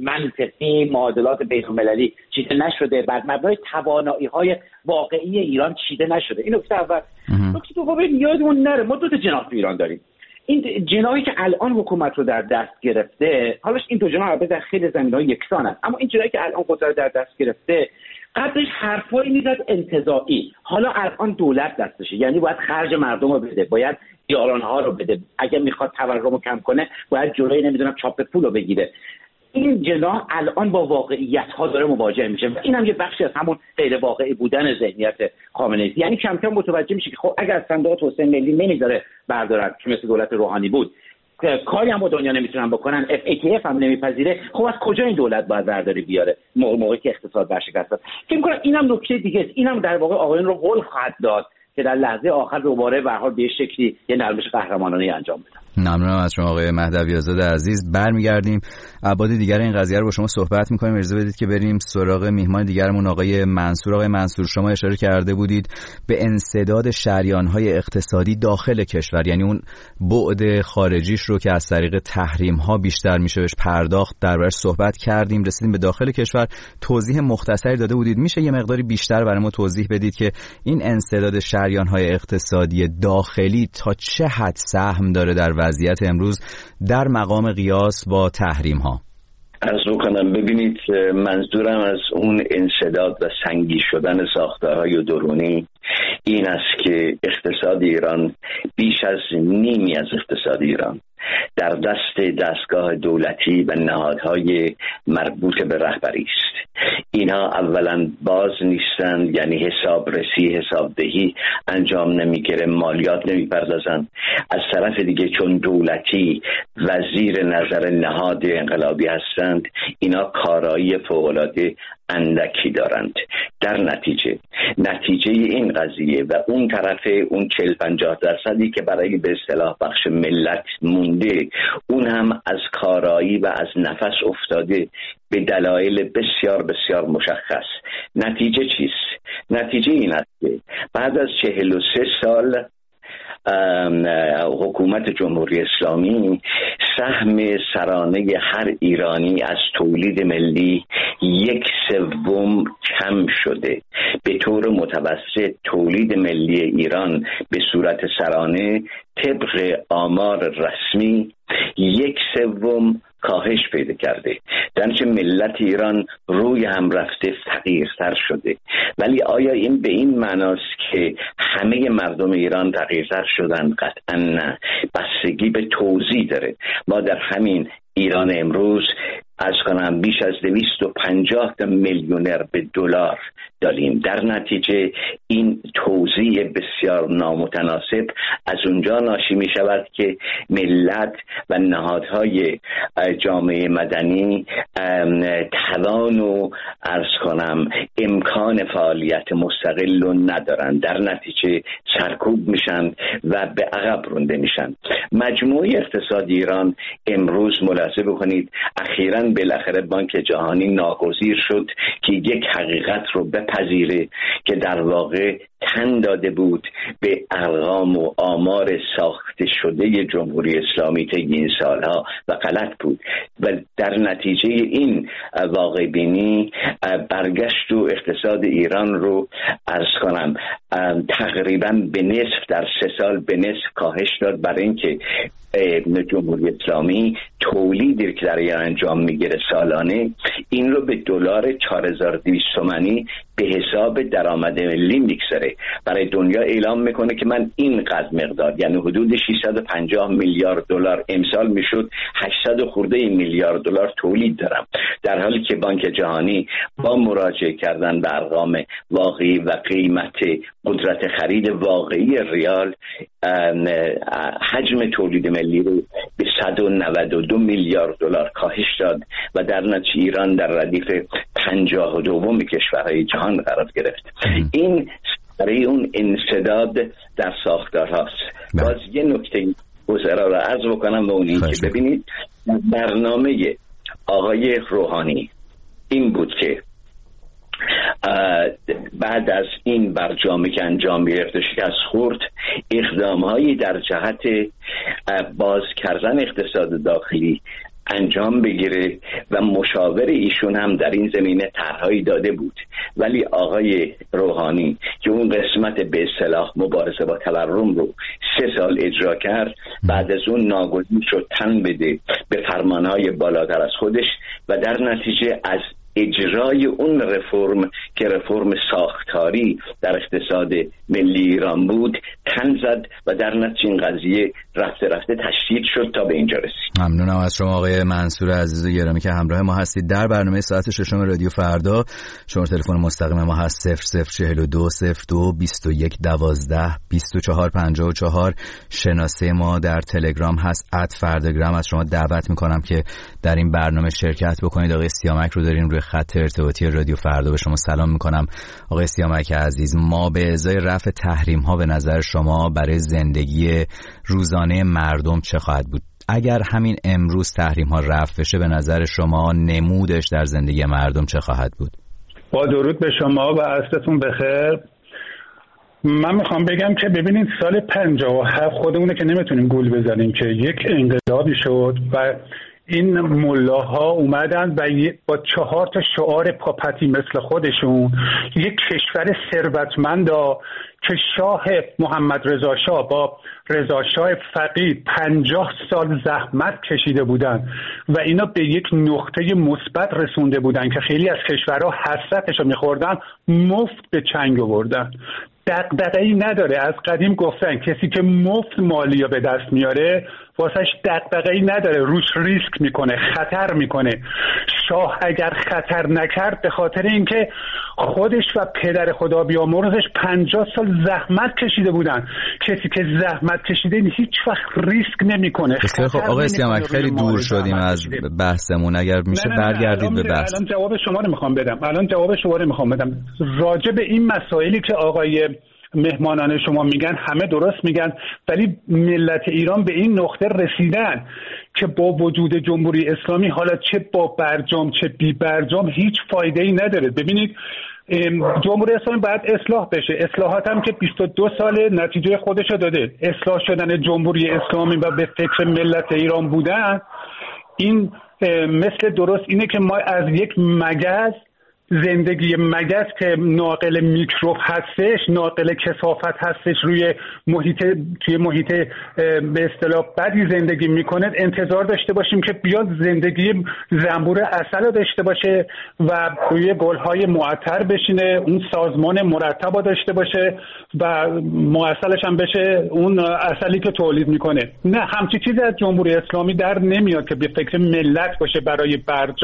منطقی، معادلات بین‌المللی چیده نشده، بر مبنای توانایی‌های واقعی ایران چیده نشده. این نکته اول. نکته دوم یادمون نره ما دو تا جناح تو ایران داریم. این جناحی که الان حکومت رو در دست گرفته، حالاش این دو جناح البته در خیلی زمینه‌های یکسانن، اما این جناحی که الان قدرت در دست گرفته قبلش حرفایی میزد انتزاعی، حالا الان دولت دستشه، یعنی باید خرج مردم رو بده، باید یارانها رو بده، اگه میخواد تورم رو کم کنه باید جلوی نمیدونم چاپ پول رو بگیره. این جناح الان با واقعیت ها داره مواجه میشه و این هم یه بخشی از همون غیر واقعی بودن ذهنیت خامنه‌ای، یعنی کم کم متوجه میشه که خب اگر صندوق توسعه ملی نمیذاره بردارن که مثل دولت روحانی بود، کاری هم با دنیا نمیتونن بکنن، FATF هم نمیپذیره، خب از کجا این دولت باید برداری بیاره موقعی که اقتصاد ورشکست است؟ فکر می‌کنم اینم نکته دیگه است. اینم در واقع آقایون رو قول خواهد داد که در لحظه آخر دوباره به هر حال به شکلی یه نرمش قهرمانانه انجام بدن. ممنونم از شما آقای مهدوی آزاد عزیز. برمیگردیم ابعاد دیگر این قضیه رو با شما صحبت می‌کنیم. اجازه بدید که بریم سراغ میهمان دیگرمون آقای منصور. آقای منصور، شما اشاره کرده بودید به انسداد شریان‌های اقتصادی داخل کشور، یعنی اون بعد خارجیش رو که از طریق تحریم‌ها بیشتر میشه بهش پرداخت، دربارش صحبت کردیم. رسیدیم به داخل کشور، توضیح مختصری داده بودید. میشه یه مقداری بیشتر برای ما توضیح بدید که این انسداد شریان‌های اقتصادی داخلی تا چه حد سهم داره در وضعیت امروز در مقام قیاس با تحریم ها؟ عرض بکنم ببینید، منظورم از اون انسداد و سنگی شدن ساختارهای درونی این است که اقتصاد ایران بیش از نیمی از اقتصاد ایران در دستگاه دولتی و نهادهای مربوط به رهبری است. اینا اولا باز نیستند، یعنی حسابرسی، حسابدهی انجام نمیگیره، مالیات نمیپردازند. از طرف دیگه چون دولتی و زیر نظر نهاد انقلابی هستند، اینا کارایی فوق‌العاده اندکی دارند. در نتیجه این قضیه و اون طرف اون 40-50% که برای به اصطلاح بخش ملت مونده، اون هم از کارایی و از نفس افتاده به دلایل بسیار بسیار مشخص. نتیجه چیست؟ نتیجه این است که بعد از 43 سال حکومت جمهوری اسلامی سهم سرانه هر ایرانی از تولید ملی 1/3 کم شده. به طور متوسط تولید ملی ایران به صورت سرانه طبق آمار رسمی 1/3 کاهش پیدا کرده. درنچه ملت ایران روی هم رفته، فقیرتر شده. ولی آیا این به این معناست که همه مردم ایران فقیرتر شدن؟ قطعا نه. بستگی به توزیع داره. ما در همین ایران امروز از کنم بیش از 250 میلیونر به دلار داریم. در نتیجه این توزیع بسیار نامتناسب از اونجا ناشی می شود که ملت و نهادهای جامعه مدنی توان و عرض کنم امکان فعالیت مستقل رو ندارن. در نتیجه سرکوب میشن و به عقب رونده میشن. مجموع اقتصاد ایران امروز ملاحظه بکنید اخیراً بالاخره بانک جهانی ناگزیر شد که یک حقیقت رو بپذیره که در واقع تن داده بود به ارقام و آمار ساخته شده جمهوری اسلامی طی این سالها و غلط بود و در نتیجه این واقع بینی برگشت و اقتصاد ایران رو عرض کنم تقریبا به نصف در 3 سال به نصف کاهش داد، برای اینکه جمهوری اسلامی تولیدی که در ایران انجام میگیره سالانه این رو به دلار 4200 تومانی به حساب درآمد ملی میگذاره. برای دنیا اعلام میکنه که من اینقدر مقدار، یعنی حدود 650 میلیارد دلار امسال میشد 800 خورده میلیارد دلار تولید دارم، در حالی که بانک جهانی با مراجعه کردن به ارقام واقعی و قیمت قدرت خرید واقعی ریال حجم تولید ملی رو به 192 میلیارد دلار کاهش داد و در نتیجه ایران در ردیف 52 کشورهای جهان قرار گرفت. این برای اون انسداد در ساختار هاست. باز یه نکته گذرا را عرض بکنم و اون این که ببینید برنامه آقای روحانی این بود که بعد از این برجامی که انجام گرفته شکست خورد، اقدامهایی در جهت باز کردن اقتصاد داخلی انجام بگیره و مشاور ایشون هم در این زمینه طرحی داده بود، ولی آقای روحانی که اون قسمت به اصطلاح مبارزه با تورم رو 3 سال اجرا کرد، بعد از اون ناگزیر شد تن بده به فرمانهای بالاتر از خودش و در نتیجه از اجرای اون رفرم که رفرم ساختاری در اقتصاد ملی ایران بود تن زد و در نتیجه این قضیه رفته رفته تشدید شد تا به اینجا رسید. ممنونم از شما آقای منصور عزیز و گرامی که همراه ما هستید در برنامه ساعت 6 رادیو فردا. شماره تلفن مستقیم ما هست 0042 02 21 12 24 54. شناسه ما در تلگرام هست @فرداگرام. از شما دعوت میکنم که در این برنامه شرکت بکنید. آقای سیامک رو داریم روی خط ارتباطی رادیو فردا. به شما سلام میکنم آقای سیامک عزیز. ما به ازای رفع تحریم ها به نظر شما برای زندگی روزانه مردم چه خواهد بود؟ اگر همین امروز تحریم ها رفع بشه به نظر شما نمودش در زندگی مردم چه خواهد بود؟ با درود به شما و عصرتون بخیر. من میخوام بگم که ببینید سال 57 خودمونه که نمیتونیم گول بزنیم که یک انقلابی شد و این ملاها اومدن و با 4 شعار پاپتی مثل خودشون یک کشور ثروتمند که شاه محمد رضا شاه با رضا شاه فقید 50 سال زحمت کشیده بودن و اینا به یک نقطه مثبت رسونده بودن که خیلی از کشورها حسرتش رو میخوردن، مفت به چنگ آوردن. دغدغه‌ای نداره. از قدیم گفتن کسی که مفت مالیا به دست میاره واسهش دغدغه‌ای نداره، روش ریسک میکنه، خطر میکنه. شاه اگر خطر نکرد به خاطر اینکه خودش و پدر خدا بیامرزش 50 سال زحمت کشیده بودن. کسی که زحمت کشیده هیچ وقت ریسک نمیکنه. بسیار خب آقای سیامک، خیلی دور شدیم از بحثمون. اگر میشه برگردید به بحث. الان جواب شما رو میخوام بدم. راجع به این مسائلی که آقای مهمانان شما میگن همه درست میگن، ولی ملت ایران به این نقطه رسیدن که با وجود جمهوری اسلامی حالا چه با برجام چه بی برجام هیچ فایده ای نداره. ببینید جمهوری اسلامی باید اصلاح بشه. اصلاحات هم که 22 سال نتیجه خودش رو داده. اصلاح شدن جمهوری اسلامی و به فکر ملت ایران بودن این مثل درست اینه که ما از یک مگس، زندگی مگس که ناقل میکروب هستش، ناقل کثافت هستش روی محیط به اصطلاح بدی زندگی میکنه، انتظار داشته باشیم که بیاد زندگی زنبور عسل رو داشته باشه و روی گلهای معطر بشینه، اون سازمان مرتب رو داشته باشه و معسلش هم بشه اون عسلی که تولید میکنه. نه، همچی چیزی از جمهوری اسلامی در نمیاد که به فکر ملت باشه. برای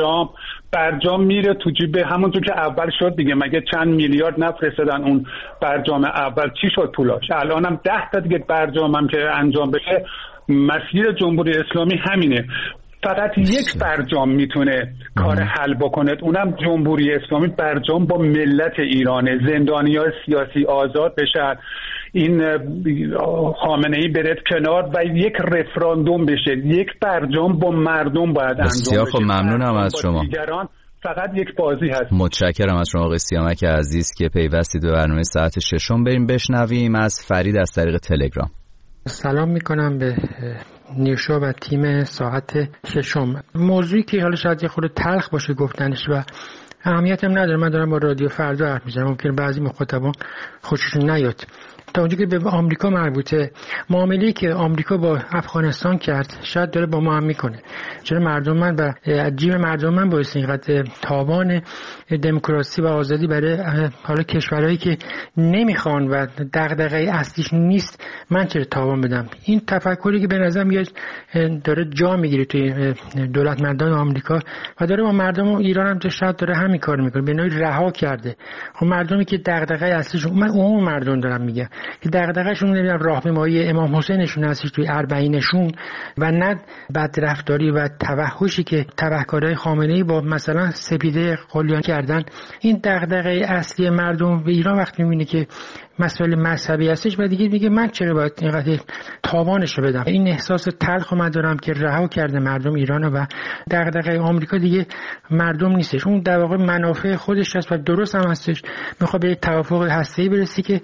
برجام میره تو جیب، همونطور که اول شد دیگه. مگه چند میلیارد نفرستادن اون برجام اول؟ چی شد پولاش؟ الان هم 10 تا دیگه برجام هم که انجام بشه. مسیر جمهوری اسلامی همینه. فقط یک برجام میتونه کار حل بکنه، اونم جمهوری اسلامی. برجام با ملت ایرانه. زندانی‌های سیاسی آزاد بشن، این خامنه‌ای بره کنار و یک رفراندوم بشه. یک برجام با مردم باید انجام بشه. بسیار خب، ممنونم از شما. فقط یک بازی هست. متشکرم از شما آقای سیامک عزیز که پیوستید به برنامه ساعت 6. بریم بشنویم از فرید از طریق تلگرام. سلام میکنم به نیوشا و تیم ساعت 6. موضوعی که حالا شاید یه خورده تلخ باشه گفتنش و اهمیت هم نداره. من دارم با رادیو فردا حرف میزنم، ممکنه بعضی مخاطبان خوششون نیاد، تا اونجا که به آمریکا مربوطه، معامله‌ای که آمریکا با افغانستان کرد شاید داره با ما هم میکنه. چرا مردم من و جیب مردم من باعث اینقدر تاوان دموکراسی و آزادی برای حالا کشورهایی که نمیخوان و دغدغه اصلیش نیست من چرا تاوان بدم؟ این تفکری که به نظر میاد داره جا میگیره توی دولتمندان آمریکا و داره با مردم ایران هم شاید داره همین کار میکنه، به نوعی رها کرده. خب مردمی که دغدغه اصلیشون، من عموم مردم دارم میگم که دغدغه‌شون نمیدونم راهپیمایی امام حسینشون هستش توی اربعینشون و نه بدرفتاری و توحشی که تبهکارهای خامنه‌ای با مثلا سپیده قلیان کردن. این دغدغه اصلی مردم به ایران وقتی میبینه که مسئله مذهبی هستش و دیگه میگه من چرا باید اینقدر تاوانش رو بدم. این احساس تلخ من دارم که رها کرده مردم ایران و دغدغه آمریکا دیگه مردم نیستش، اون در واقع منافع خودش هست و درست هم هستش. میخواد به توافق هسته‌ای برسی که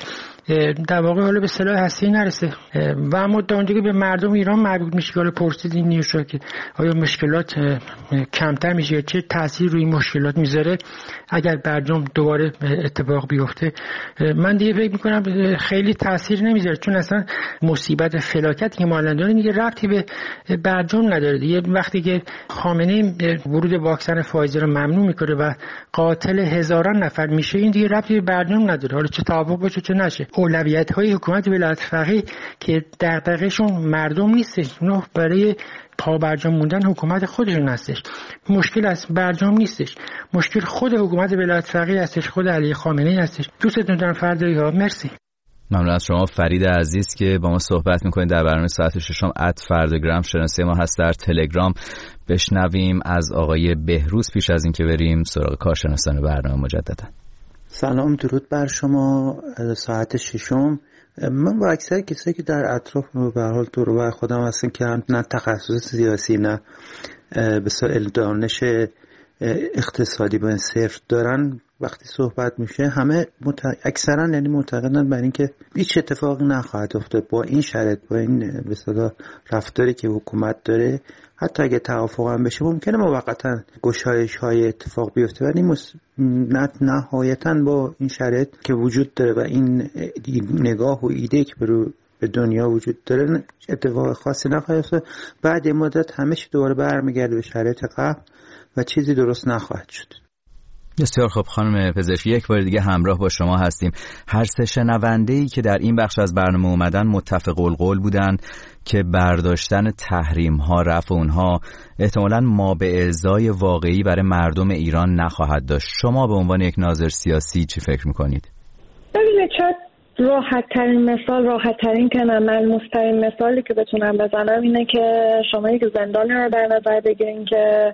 در واقع حالا به سلاح هسته‌ای نرسه و اما تا اونجا که به مردم ایران مربوط میشه که حالا پرسید این نیوشا که آیا مشکلات کمتر میشه، چه تاثیر روی مشکلات میذاره اگر برجام دوباره اتفاق بیفته، من دیگه فکر میکنم خیلی تاثیر نمیذاره، چون اصلا مصیبت فلاکتی که ما الان داریم دیگه ربطی به برجام نداره دیگه. وقتی که خامنه‌ای ورود واکسن فایزر رو ممنوع میکنه و قاتل هزاران نفر میشه، این دیگه ربطی به برجام نداره، حالا چه توافق باشه چه نشه. اولویت‌های حکومت ولایت فقیه که دغدغه‌شون مردم نیستش، اونا برای پا برجام موندن حکومت خودشون هستش. مشکل از برجام نیستش، مشکل خود حکومت ولایت فقیه هستش، خود علی خامنه‌ای هستش. دوستتون دارم فردایی ها. مرسی. ممنون از شما فرید عزیز که با ما صحبت میکنید در برنامه ساعت ششم. @فردگرام شناسی ما هست در تلگرام. بشنویم از آقای بهروز پیش از اینکه بریم سراغ کارشناسان برنامه مجددا. سلام، درود بر شما. ساعت ششم. من با اکثر کسایی که در اطراف به هر حال دور و بر خودم هستن که هم نه تخصص سیاسی نه به سائل دانش اقتصادی به صرف دارن، وقتی صحبت میشه همه اکثرا یعنی معتقدن بر اینکه هیچ اتفاقی نخواهد افتاد با این شرط، با این به اصطلاح رفتاری که حکومت داره. حتی اگه توافق هم بشه ممکنه موقتا گشایش‌های اتفاق بیفته، ولی نهایتاً با این شرط که وجود داره و این نگاه و ایده که به دنیا وجود داره اتفاق خاصی نخواهد افتاد. بعد این مدت همه چی دوباره برمیگرده به شرایط قبل و چیزی درست نخواهد شد. بسیار خب خانم پزشکی، یک بار دیگه همراه با شما هستیم. هر سه شنونده‌ای که در این بخش از برنامه اومدن متفق القول بودن که برداشتن تحریم‌ها، رفع اونها احتمالاً مابعضای واقعی برای مردم ایران نخواهد داشت. شما به عنوان یک ناظر سیاسی چی فکر می‌کنید؟ ببینید شاید راحت ترین که ملموس ترین مثالی که بتونم بزنم اینه که شما یک زندانی رو در نظر بگیرین که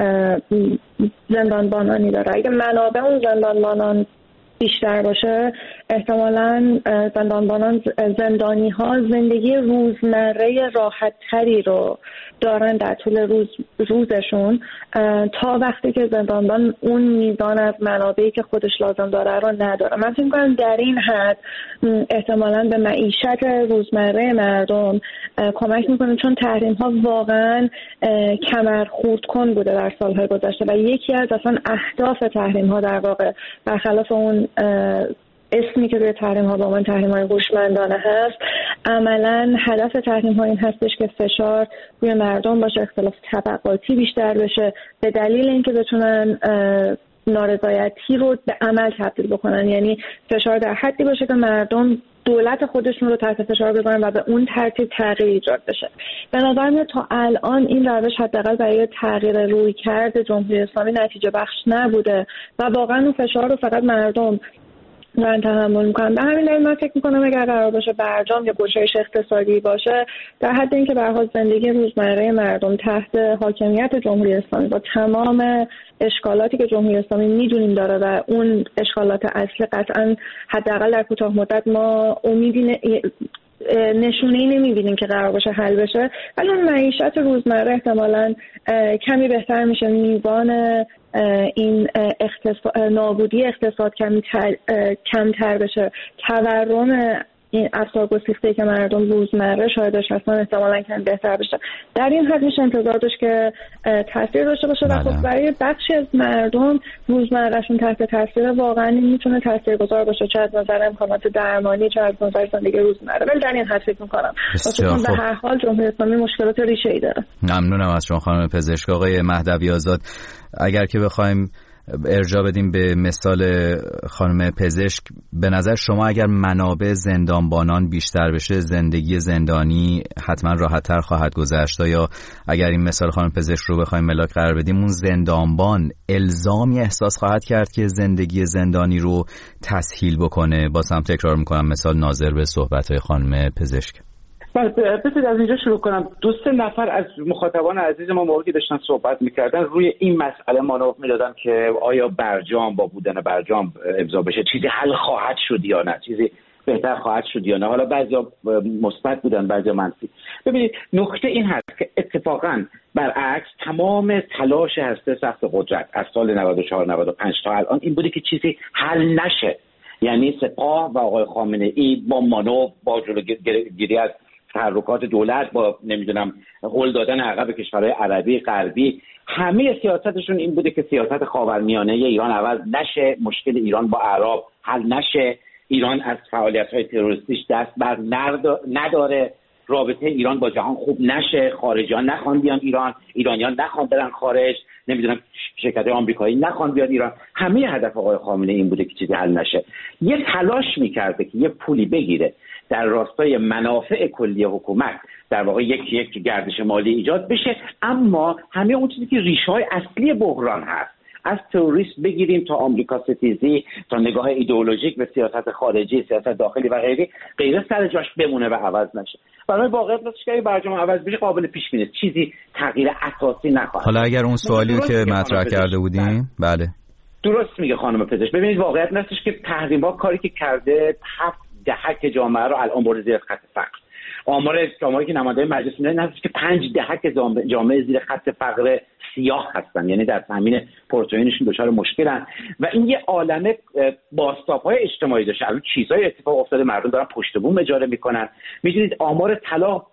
زندانبانانی داره. اگه منابع اون زندانبانان بیشتر باشه احتمالاً زندانی ها زندگی روزمره راحت تری رو دارن در طول روزشون تا وقتی که زندانبان اون میزان از منابعی که خودش لازم داره رو نداره. من فکر می‌کنم در این حد احتمالاً به معیشت روزمره مردم کمک میکنه، چون تحریم ها واقعاً کمر خورد کن بوده در سالهای گذشته و یکی از اصلا اهداف تحریم ها در واقع برخلاف اون اسمی که روی تحریم ها با من تحریم های هوشمندانه هست، عملا هدف تحریم ها این هستش که فشار روی مردم باشه، اختلاف طبقاتی بیشتر بشه، به دلیل اینکه بتونن نارضایتی رو به عمل تبدیل بکنن. یعنی فشار در حدی باشه که مردم دولت خودشون رو تحت فشار بذارن و به اون ترتیب تغییر ایجاد بشه. به نظر میاد تا الان این روش حداقل برای تغییر رویکرد جمهوری اسلامی نتیجه بخش نبوده و واقعا اون فشار رو فقط مردم دارن تحمل میکنن. به همین دلیل من فکر میکنم اگر قرار باشه برجام یا گشایش اقتصادی باشه، در حد اینکه به هر حال زندگی روزمره مردم تحت حاکمیت جمهوری اسلامی با تمام اشکالاتی که جمهوری اسلامی میدونیم داره و اون اشکالات اصلی قطعا حداقل در کوتاه مدت ما امیدی نشونه‌ای نمی‌بینیم که قرار باشه حل بشه، ولی اون معیشت روزمره احتمالاً کمی بهتر میشه، میزان این نابودی اقتصاد کمتر بشه، تورم این افسار گسیخته که مردم روزمره شاهدش هستن احتمالاً کم بهتر بشه. در این حد میشه انتظار داشت که تاثیر داشته باشه و خب برای بخشی از مردم روزمرهشون تحت تاثیر واقعا میتونه تاثیرگذار باشه، چه از نظر امکانات درمانی چه از نظر زندگی روزمره. ولی در این حد فکر می‌کنم به هر حال جمهوری اسلامی مشکلات ریشه‌ای داره. ممنونم از شما خانم پزشک. آقای مهدوی آزاد، اگر که بخوایم ارجاع بدیم به مثال خانم پزشک، به نظر شما اگر منابع زندانبانان بیشتر بشه زندگی زندانی حتما راحت‌تر خواهد گذشت؟ یا اگر این مثال خانم پزشک رو بخوایم ملاک قرار بدیم، اون زندانبان الزامی احساس خواهد کرد که زندگی زندانی رو تسهیل بکنه؟ باز هم تکرار میکنم مثال ناظر به صحبت‌های خانم پزشک. بذارید از اینجا شروع کنم. 2-3 نفر از مخاطبان عزیز ما موقعی داشتن صحبت میکردن روی این مسئله مانور میدادن که آیا برجام با بودن برجام امضا بشه چیزی حل خواهد شد یا نه، چیزی بهتر خواهد شد یا نه. حالا بعضیا مثبت بودن بعضیا منفی. ببینید نکته این هست که اتفاقا برعکس تمام تلاش هسته سخت قدرت از سال 94-95 تا الان این بوده که چیزی حل نشه، یعنی سپاه و آقای خامنه ای با مانور، با جلوگیری از تحرکات دولت، با نمیدونم هل دادن عقب کشورهای عربی غربی، همه سیاستشون این بوده که سیاست خاورمیانه ایران عوض نشه، مشکل ایران با اعراب حل نشه، ایران از فعالیت‌های تروریستیش دست بر نداره، رابطه ایران با جهان خوب نشه، خارجیان نخوان بیان ایران، ایرانیان نخوان برن خارج، نمیدونم شرکت‌های آمریکایی نخوان بیان ایران. همه هدف آقای خامنه ای این بوده که چیزی حل نشه. یه تلاش می‌کرده که یه پولی بگیره در راستای منافع کلی حکومت، در واقع یک گردش مالی ایجاد بشه، اما همه اون چیزی که ریشه‌های اصلی بحران هست، از تروریست بگیریم تا آمریکا ستیزی تا نگاه ایدئولوژیک به سیاست خارجی، سیاست داخلی و غیره سر جاش بمونه و عوض نشه. برای واقعیت که برجام عوض بشه قابل پیش بینی، چیزی تغییر اساسی نخواهد. حالا اگر اون سوالی که مطرح کرده بودیم، بله درست میگه خانم پزشک. ببینید واقعیت نستش که تحریم‌ها کاری که کرده 7 دهک جامعه رو الان برده زیر خط فقر. آماری که نماینده مجلس میدن هست که 5 دهک جامعه زیر خط فقر سیاه هستن، یعنی در تامین پروتئینشون دچار مشکلن و این یه عالمه بازتاب‌های اجتماعی داشته. الان چیزای اتفاق افتاده، مردم دارن پشت بوم اجاره میکنن. میدونید آمار طلاق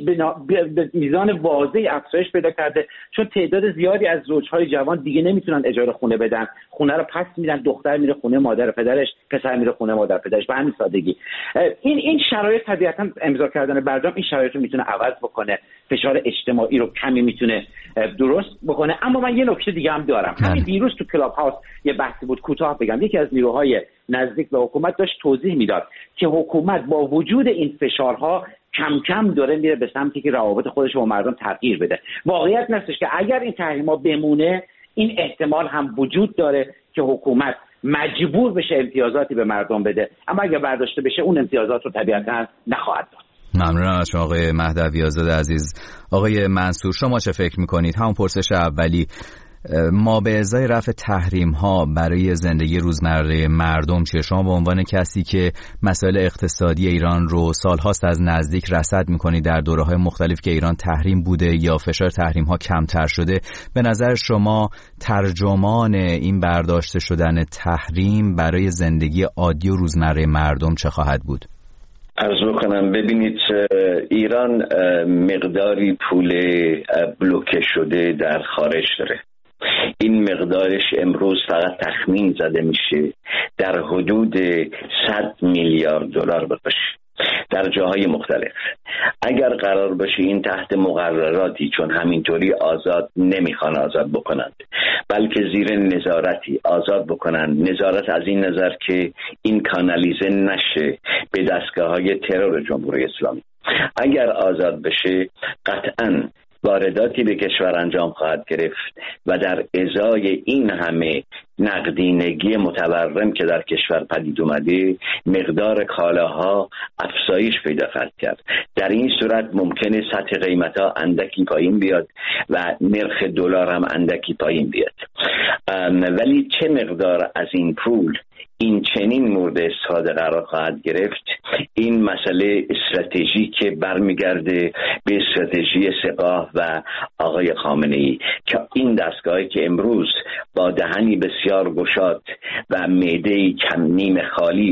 به میزان واضحی افزایش پیدا کرده، چون تعداد زیادی از زوجهای جوان دیگه نمیتونن اجاره خونه بدن، خونه رو پس میدن، دختر میره خونه مادر پدرش، پسر میره خونه مادر پدرش. به همین سادگی این شرایط طبیعتا امضا کردن برجام این شرایط رو میتونه عوض بکنه، فشار اجتماعی رو کمی میتونه درست بکنه. اما من یه نکته دیگه هم دارم. همین دیروز تو کلاب هاوس یه بحثی بود، کوتاه بگم. یکی از نیروهای نزدیک به حکومت داشت توضیح میداد که حکومت با وجود این فشارها کم کم داره میره به سمتی که روابط خودش با مردم تغییر بده. واقعیت نستش که اگر این تحریم‌ها بمونه این احتمال هم وجود داره که حکومت مجبور بشه امتیازاتی به مردم بده، اما اگر برداشته بشه اون امتیازات رو طبیعتا نخواهد داد. ممنونم از شما آقای مهدوی آزاد عزیز. آقای منصور، شما چه فکر میکنید؟ همون پرسش اولی، ما به ازای رفع تحریم ها برای زندگی روزمره مردم چیه؟ شما به عنوان کسی که مسائل اقتصادی ایران رو سالهاست از نزدیک رصد میکنید، در دوره‌های مختلف که ایران تحریم بوده یا فشار تحریم ها کمتر شده، به نظر شما ترجمان این برداشته شدن تحریم برای زندگی عادی و روزمره مردم چه خواهد بود؟ عرض بکنم ببینید، ایران مقداری پول بلوکه شده در خارج داره. این مقدارش امروز فقط تخمین زده میشه در حدود 100 میلیارد دلار باشه در جاهای مختلف. اگر قرار باشه این تحت مقرراتی، چون همینطوری آزاد نمیخوان آزاد بکنند، بلکه زیر نظارتی آزاد بکنند، نظارت از این نظر که این کانالیزه نشه به دستگاه‌های ترور جمهوری اسلامی، اگر آزاد بشه قطعاً وارداتی به کشور انجام خواهد گرفت و در ازای این همه نقدینگی متورم که در کشور پدید اومده مقدار کالاها افزایش پیدا خواهد کرد. در این صورت ممکنه سطح قیمت‌ها اندکی پایین بیاد و نرخ دلار هم اندکی پایین بیاد. ولی چه مقدار از این پول این چنین مورد استفاده قرار خواهد گرفت، این مسئله استراتژی که برمیگرده به استراتژی سپاه و آقای خامنه ای که این دستگاهی که امروز با دهنی بسیار گشاد و معده‌ای کم نیم خالی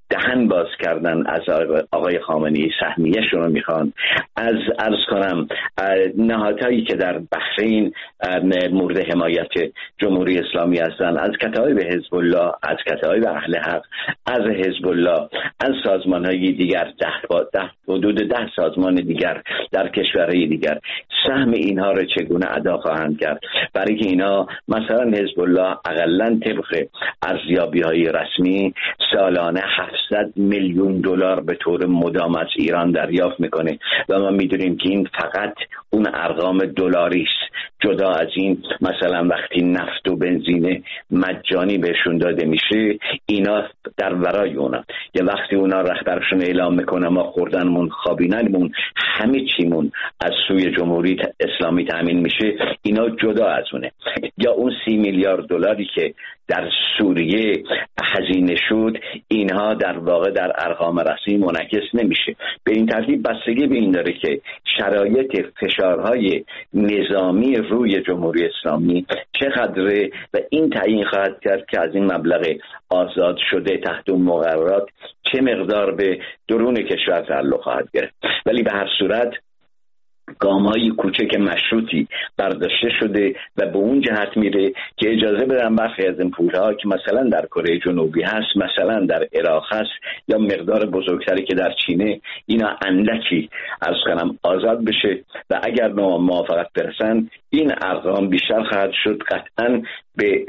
دهن باز کردن از آقای خامنه‌ای، سهمیه‌شون رو میخوان. از عرض کنم نهادهایی که در بحرین مورد حمایت جمهوری اسلامی هستند، از کتایب حزب الله، از کتایب اهل حق، از حزب الله، از سازمان‌های دیگر، حدود 10 سازمان دیگر در کشورهای دیگر، سهم اینها رو چگونه ادا خواهند کرد؟ برای که اینا مثلا حزب الله اقلاً طبق ارزیابی‌های رسمی سالانه 700 میلیون دلار به طور مدام از ایران دریافت میکنه و ما میدونیم که این فقط اون ارقام دلاری است. جدا از این مثلا وقتی نفت و بنزین مجانی بهشون داده میشه، اینا در ورای اونا، یا وقتی اونا رهبرشون اعلام میکنه ما خوردنمون خوابیدنمون همه چیمون از سوی جمهوری اسلامی تامین میشه، اینا جدا از اونه. یا اون 30 میلیارد دلاری که در سوریه هزینه شد، اینها در واقع در ارقام رسمی منعکس نمیشه. به این ترتیب بستگی به این داره که شرایط فشارهای نظامی روی جمهوری اسلامی چقدره و این تعیین خواهد کرد که از این مبلغ آزاد شده تحت اون مقررات چه مقدار به درون کشور تعلق خواهد گرفت. ولی به هر صورت گام‌های کوچک مشروطی برداشته شده و به اون جهت میره که اجازه بدن برخی از این پول‌ها که مثلا در کره جنوبی هست، مثلا در عراق هست، یا مقدار بزرگتری که در چینه، اینا اندکی از کنم آزاد بشه و اگر موافقت برسن این ارقام بیشتر خواهد شد. قطعاً به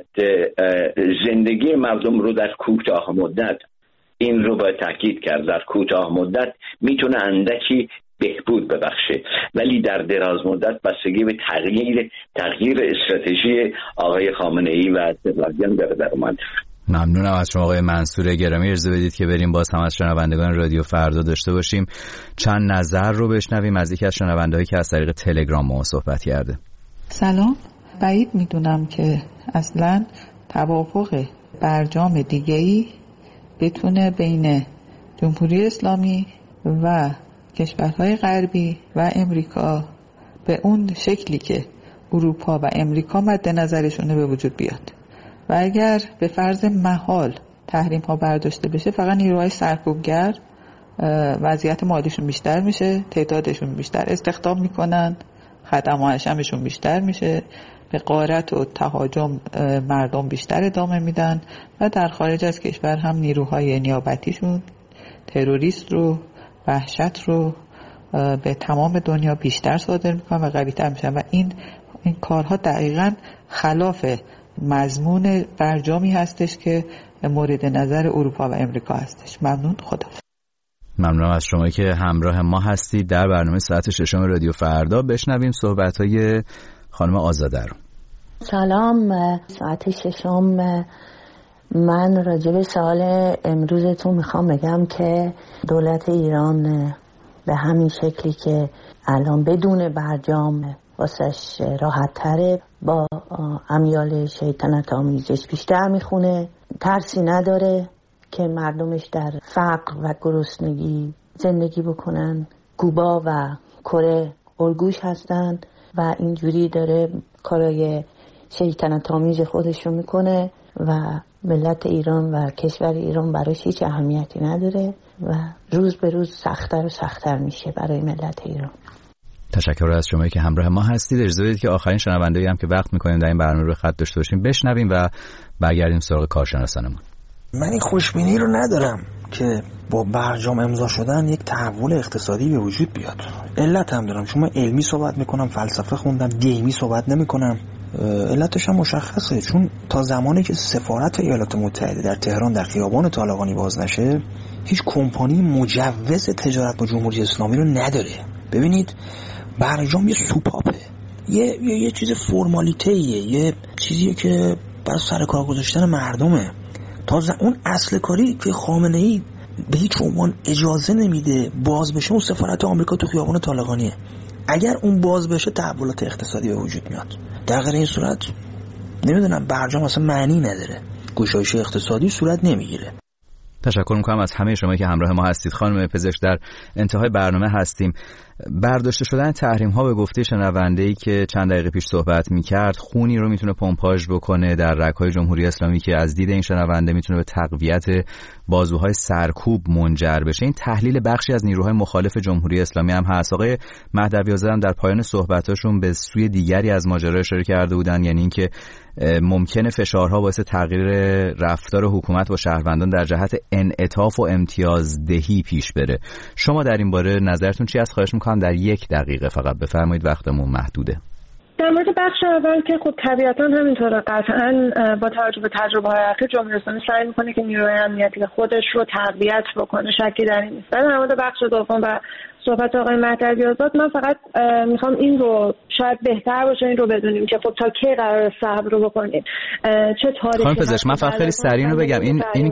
زندگی مردم رو در کوتاه مدت، این رو باید تاکید کرد، در کوتاه مدت میتونه اندکی بهبود ببخشه، ولی در دراز مدت بستگی به تغییر استراتژی آقای خامنه‌ای و استقلالیان داره در اومد. ممنونم از شما آقای منصور گرامی. اجازه بدید که بریم باز هم از شنوندگان رادیو فردا داشته باشیم، چند نظر رو بشنویم از یکی از شنوندهایی که از طریق تلگرام با ما صحبت کرده. سلام، بعید میدونم که اصلا توافق برجام دیگه‌ای بتونه بین جمهوری اسلامی و کشورهای غربی و امریکا به اون شکلی که اروپا و امریکا مد نظرشونه به وجود بیاد. و اگر به فرض محال تحریم ها برداشته بشه، فقط نیروهای سرکوبگر وضعیت مالیشون بیشتر میشه، تعدادشون بیشتر استخدام میکنن، خدمات همشون بیشتر میشه، به غارت و تهاجم مردم بیشتر ادامه میدن و در خارج از کشور هم نیروهای نیابتیشون تروریست رو، وحشت رو به تمام دنیا بیشتر صادر میکنن و قوی‌تر میشن و این کارها دقیقاً خلاف مضمون برجامی هستش که مورد نظر اروپا و امریکا هستش. ممنون، خدا. ممنونم از شما که همراه ما هستید در برنامه ساعت 6 رادیو فردا. بشنویم صحبت‌های خانم آزاده رو. سلام، ساعت 6 من راجع به سوال امروزتون میخوام بگم که دولت ایران به همین شکلی که الان بدون برجام واسش راحت تره، با امیال شیطنت آمیزش بیشتر میخونه، ترسی نداره که مردمش در فقر و گرسنگی زندگی بکنن. کوبا و کره الگوش هستن و اینجوری داره کارای شیطنت آمیز خودش رو میکنه و ملت ایران و کشور ایران براش هیچ اهمیتی نداره و روز به روز سخت‌تر و سخت‌تر میشه برای ملت ایران. تشکر از شما که همراه ما هستید. اجازه بدید که آخرین شنونده‌ای هم که وقت می‌کنیم در این برنامه رو خط داشته باشیم بشنویم و برگردیم سراغ کارشناسانمون. من این خوشبینی رو ندارم که با برجام امضا شدن یک تحول اقتصادی به وجود بیاد. علت هم دارم، چون من علمی صحبت میکنم، فلسفه خوندم، دیمی صحبت نمیکنم. علتش هم مشخصه، چون تا زمانی که سفارت ایالات متحده در تهران در خیابان طالقانی باز نشه، هیچ کمپانی مجوز تجارت با جمهوری اسلامی رو نداره. ببینید برجام یه سوپاپه، یه چیز فرمالیته‌ایه، یه چیزیه که بر سر کار گذاشتن مردمه. تا اون اصل کاری که خامنه‌ای به هیچ عنوان اجازه نمیده باز بشه، اون سفارت آمریکا تو خیابان طالقانیه. اگر اون باز بشه تحولات اقتصادی به وجود میاد. در غیر این صورت نمیدونم، برجام اصلا معنی نداره، گشایش اقتصادی صورت نمیگیره. تشکر میکنم از همه شما که همراه ما هستید. خانم پزشک، در انتهای برنامه هستیم. برداشته شدن تحریم ها به گفته شنونده‌ای که چند دقیقه پیش صحبت می‌کرد خونی رو میتونه پمپاژ بکنه در رگ‌های جمهوری اسلامی که از دید این شنونده میتونه به تقویت بازوهای سرکوب منجر بشه. این تحلیل بخشی از نیروهای مخالف جمهوری اسلامی هم هست. آقای مهدوی‌آزاد هم در پایان صحبتاشون به سوی دیگری از ماجرا اشاره کرده بودن، یعنی اینکه ممکنه فشارها باعث تغییر رفتار حکومت با شهروندان در جهت انعطاف و امتیازدهی پیش بره. شما در این باره نظرتون چی است؟ خواهش میکنم در 1 دقیقه فقط بفرمایید، وقتمون محدوده. در مورد بخش اول که خب طبیعتاً همینطوره، قطعاً با توجه به تجربه‌های اخیر جمهوری اسلامی سعی میکنه که نیروی امنیتی خودش رو تقویت بکنه، شکی در این نیست. در مورد بخش دوم و صحبت آقای مهدوی‌آزاد، من فقط میخوام این رو شاید بهتر باشه این رو بدونیم که خب تا کی قرار صبر رو بکنیم، چه تاریخی. خانم پزشک من فقط خیلی سریع رو بگم،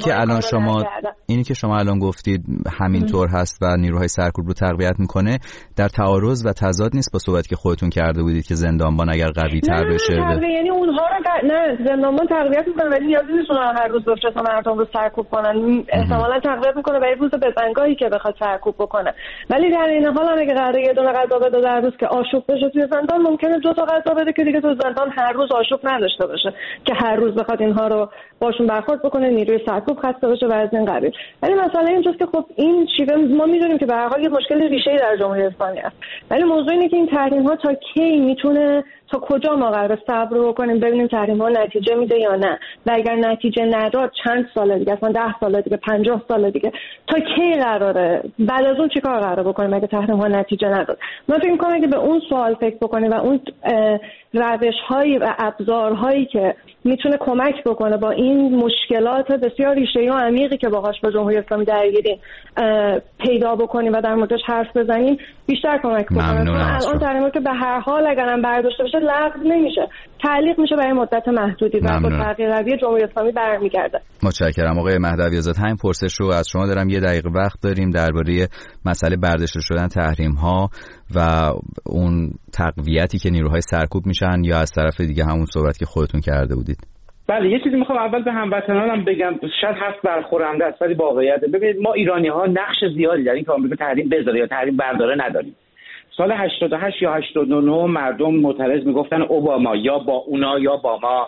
اینی که شما الان گفتید همینطور هست و نیروهای سرکوب رو تقویت میکنه، در تعارض و تضاد نیست با صحبتی که خودتون کرده بودید که زندانبان اگر قوی تر بشه یعنی اونها رو نه زندانبان تقویت میکنه ولی نیازی نیست اونها هر روز بفرستن تا مردم رو سرکوب کنن، احتمالاً تقویت میکنه برای روز بزنگاهی که بخواد سرکوب بکنه. ولی در این حال هم اگه قراره یه دونه غذا بده در روز که آشوب بشه توی زندان، ممکنه 2 تا غذا بده که دیگه تو زندان هر روز آشوب نداشته باشه که هر روز بخواد اینها رو باشون برخورد بکنه، نیروی سرکوب خسته بشه و از این قبیل. ولی مسئله اینجاست که خب این شیوه ما میدونیم که به هر حال یه مشکل ریشه‌ای در جمهوری اسلامی است، ولی موضوع اینه که این تحریم ها تا کی میتونه، تا کجا ما قراره صبر رو کنیم ببینیم تحریم ها نتیجه میده یا نه، و اگر نتیجه نداد چند سال دیگه، اصلا 10 سال دیگه، 50 سال دیگه، تا کی قراره بعد از اون چیکار قراره بکنیم اگه تحریم ها نتیجه نداد؟ من فکر می‌کنم اگه به اون سوال فکر بکنیم و اون روش‌هایی و ابزارهایی که میتونه کمک بکنه با این مشکلات بسیار ریشه‌ای و عمیقی که باهاش با جمهوری اسلامی درگیریم پیدا بکنیم و در موردش حرف بزنیم، بیشتر کمک بکنه. الان تحریمات که به هر حال اگرم برداشته بشه لغو نمیشه، تعلیق میشه برای مدت محدودی و با تغییر رویه جمهوری اسلامی برمیگرده. متشکرم آقای مهدوی‌آزاد. همین پرسش رو از شما دارم، 1 دقیقه وقت داریم درباره مسئله برداشته شدن تحریم ها و اون تقویتی که نیروهای سرکوب میشن یا از طرف دیگه همون صحبت که خودتون کرده بودید. بله، یه چیزی میخوام اول به هموطنانم بگم، شاید حرف برخورنده است ولی واقعیت. ببینید ما ایرانی‌ها نقش زیادی در این که آمریکا تحریم بذاره یا تحریم برداره نداریم. سال 88 یا 89 مردم معترض میگفتن اوباما یا با اونا یا با ما،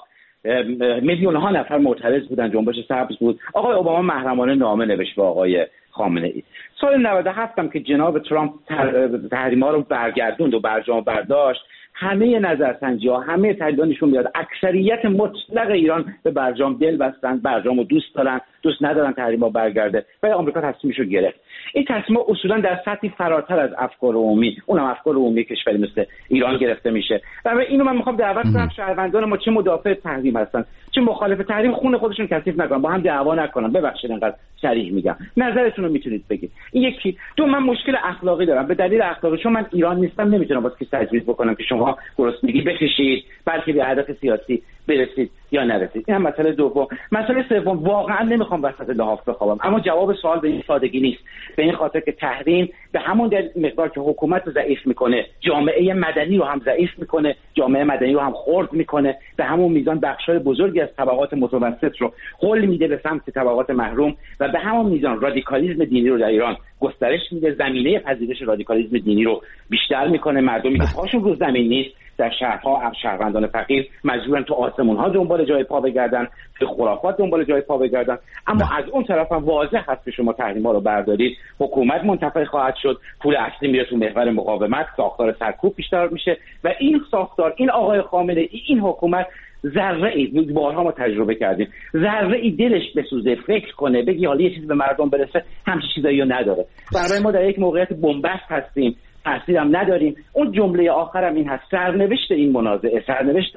میلیون ها نفر معترض بودن، جنبش سبز بود. آقای اوباما محرمانه نامه نوشت به آقای خامنه‌ای. سال 97 هم که جناب ترامپ تحریم‌ها رو برگردوند و برجام برداشت، همه نظرسنجی‌ها، همه تحلیل‌ها نشون میاد اکثریت مطلق ایران به برجام دل بستن، برجام رو دوست دارن، دوست ندارن تحریم‌ها برگرده و آمریکا تصمیمش رو گرفت. این تصمیم اصولا در سطحی فراتر از افکار عمومی، اونم افکار عمومی کشوری مثل ایران گرفته میشه. و اینو من میخوام دعوت کنم شهروندان ما، چه مدافع تحریم هستن چه مخالف تحریم، خون خودشون کثیف نکنن، با هم دعوا نکنن. ببخشید انقدر صریح میگم، نظرتون رو میتونید بگید. این یکی. دو، من مشکل اخلاقی دارم. به دلیل اخلاقی، چون من ایران نیستم نمیتونم واسه تجویز بکنم که شما گرسنگی بکشید بلکه به هدف سیاسی برسید یا نرسید. این هم مسئله دوم. مسئله سوم، واقعا نمیخوام وسط لحاف بخوابم، اما جواب سوال به این سادگی نیست. به این خاطر که تحریم به همون مقدار که حکومت رو ضعیف میکنه، جامعه مدنی رو هم ضعیف میکنه، جامعه مدنی رو هم خرد میکنه، به همون میزان بخشای بزرگی از طبقات متوسط رو غل میده به سمت طبقات محروم و به همون میزان رادیکالیسم دینی رو در ایران گسترش میده، زمینه پذیرش رادیکالیسم دینی رو بیشتر میکنه. مردمی که پاشون رو زمین نیست در شهرها، شهروندان فقیر مجبورن تو آسمون‌ها دنبال جای پا بگردن، تو خرافات دنبال جای پا بگردن. اما از اون طرف هم واضح هست که شما تحریم‌ها رو بردارید، حکومت منتفع خواهد شد، پول اصلی میره تو محور مقاومت، ساختار سرکوب بیشتر میشه و این ساختار، این آقای خامنه‌ای، این حکومت ذره‌ای، بارها ما تجربه کردیم، ذره‌ای دلش بسوزه، فکر کنه، بگی حالا یه چیز به مردم برسه، همچین چیزایی رو نداره. برای ما در یک موقعیت بنبست هستیم، تاثیرم نداریم. اون جمله آخرم این هست، سرنوشت این منازعه، سرنوشت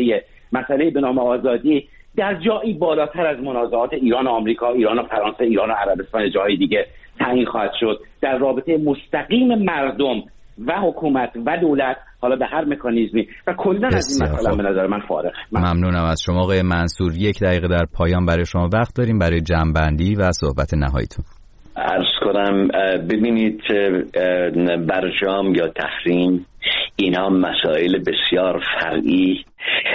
مسئله به نام آزادی در جایی بالاتر از منازعات ایران و آمریکا، ایران و فرانسه، ایران و عربستان، جای دیگه تعیین خواهد شد در رابطه مستقیم مردم و حکومت و دولت، حالا به هر مکانیزمی و کلا از این مسئله به نظر من فارغ. ممنونم از شما آقای منصور. 1 دقیقه در پایان برای شما وقت داریم برای جمع‌بندی و صحبت نهاییتون. عرض کنم، ببینید برجام یا تحریم اینا مسائل بسیار فرعی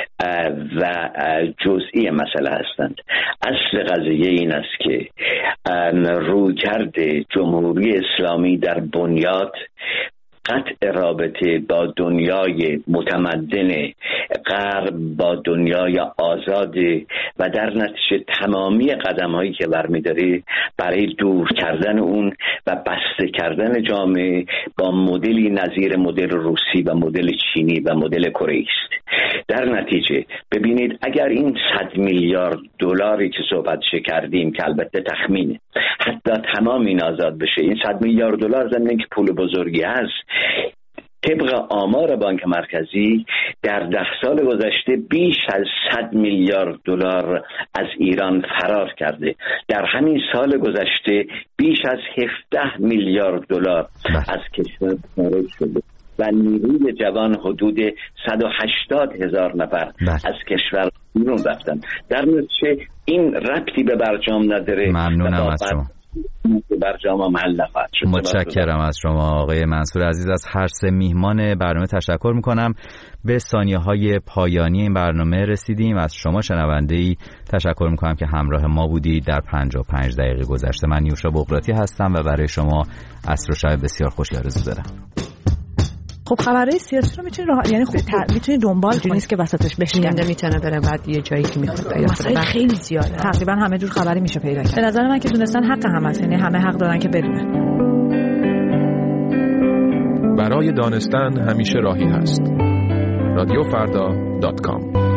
و جزئی مسئله هستند. اصل قضیه این است که رویکرد جمهوری اسلامی در بنیاد قطع رابطه با دنیای متمدن غرب با دنیای آزاد و در نتیجه تمامی قدم‌هایی که برمی‌داره برای دور کردن اون و بسته کردن جامعه با مدلی نظیر مدل روسی و مدل چینی و مدل کره است. در نتیجه ببینید اگر این 100 میلیارد دلاری که صحبتش کردیم که البته تخمینه حتی تمام این آزاد بشه، این 100 میلیارد دلار ضمن اینکه پول بزرگی هست، طبق آمار بانک مرکزی در 10 سال گذشته بیش از 100 میلیارد دلار از ایران فرار کرده. در همین سال گذشته بیش از 17 میلیارد دلار از کشور خارج شده و نیروی جوان حدود 180,000 نفر از کشور بیرون رفتن. در نتیجه این ربطی به برجام نداره. ممنونم از شما. برجام محل نخواهد شد. متشکرم از شما آقای منصور عزیز. از هر سه میهمان برنامه تشکر میکنم. به ثانیه‌های پایانی این برنامه رسیدیم. از شما شنونده‌ای تشکر میکنم که همراه ما بودید در 55 دقیقه گذشته. من نیوشا بغراتی هستم و برای شما عصر و شب بسیار خوشی آرزو دارم. خب خبرهای سیاسی رو میتونی یعنی خوب میتونی دنبال کنی، نیست که وسطش بشکنده میتونه بره بعد یه جایی که میخواد مسائل خیلی زیاده، تقریبا همه جور خبری میشه پیدا کرد. به نظر من که دونستن حق هم هست، یعنی همه حق دارن که بدونن. برای دانستن همیشه راهی هست. رادیوفردا.com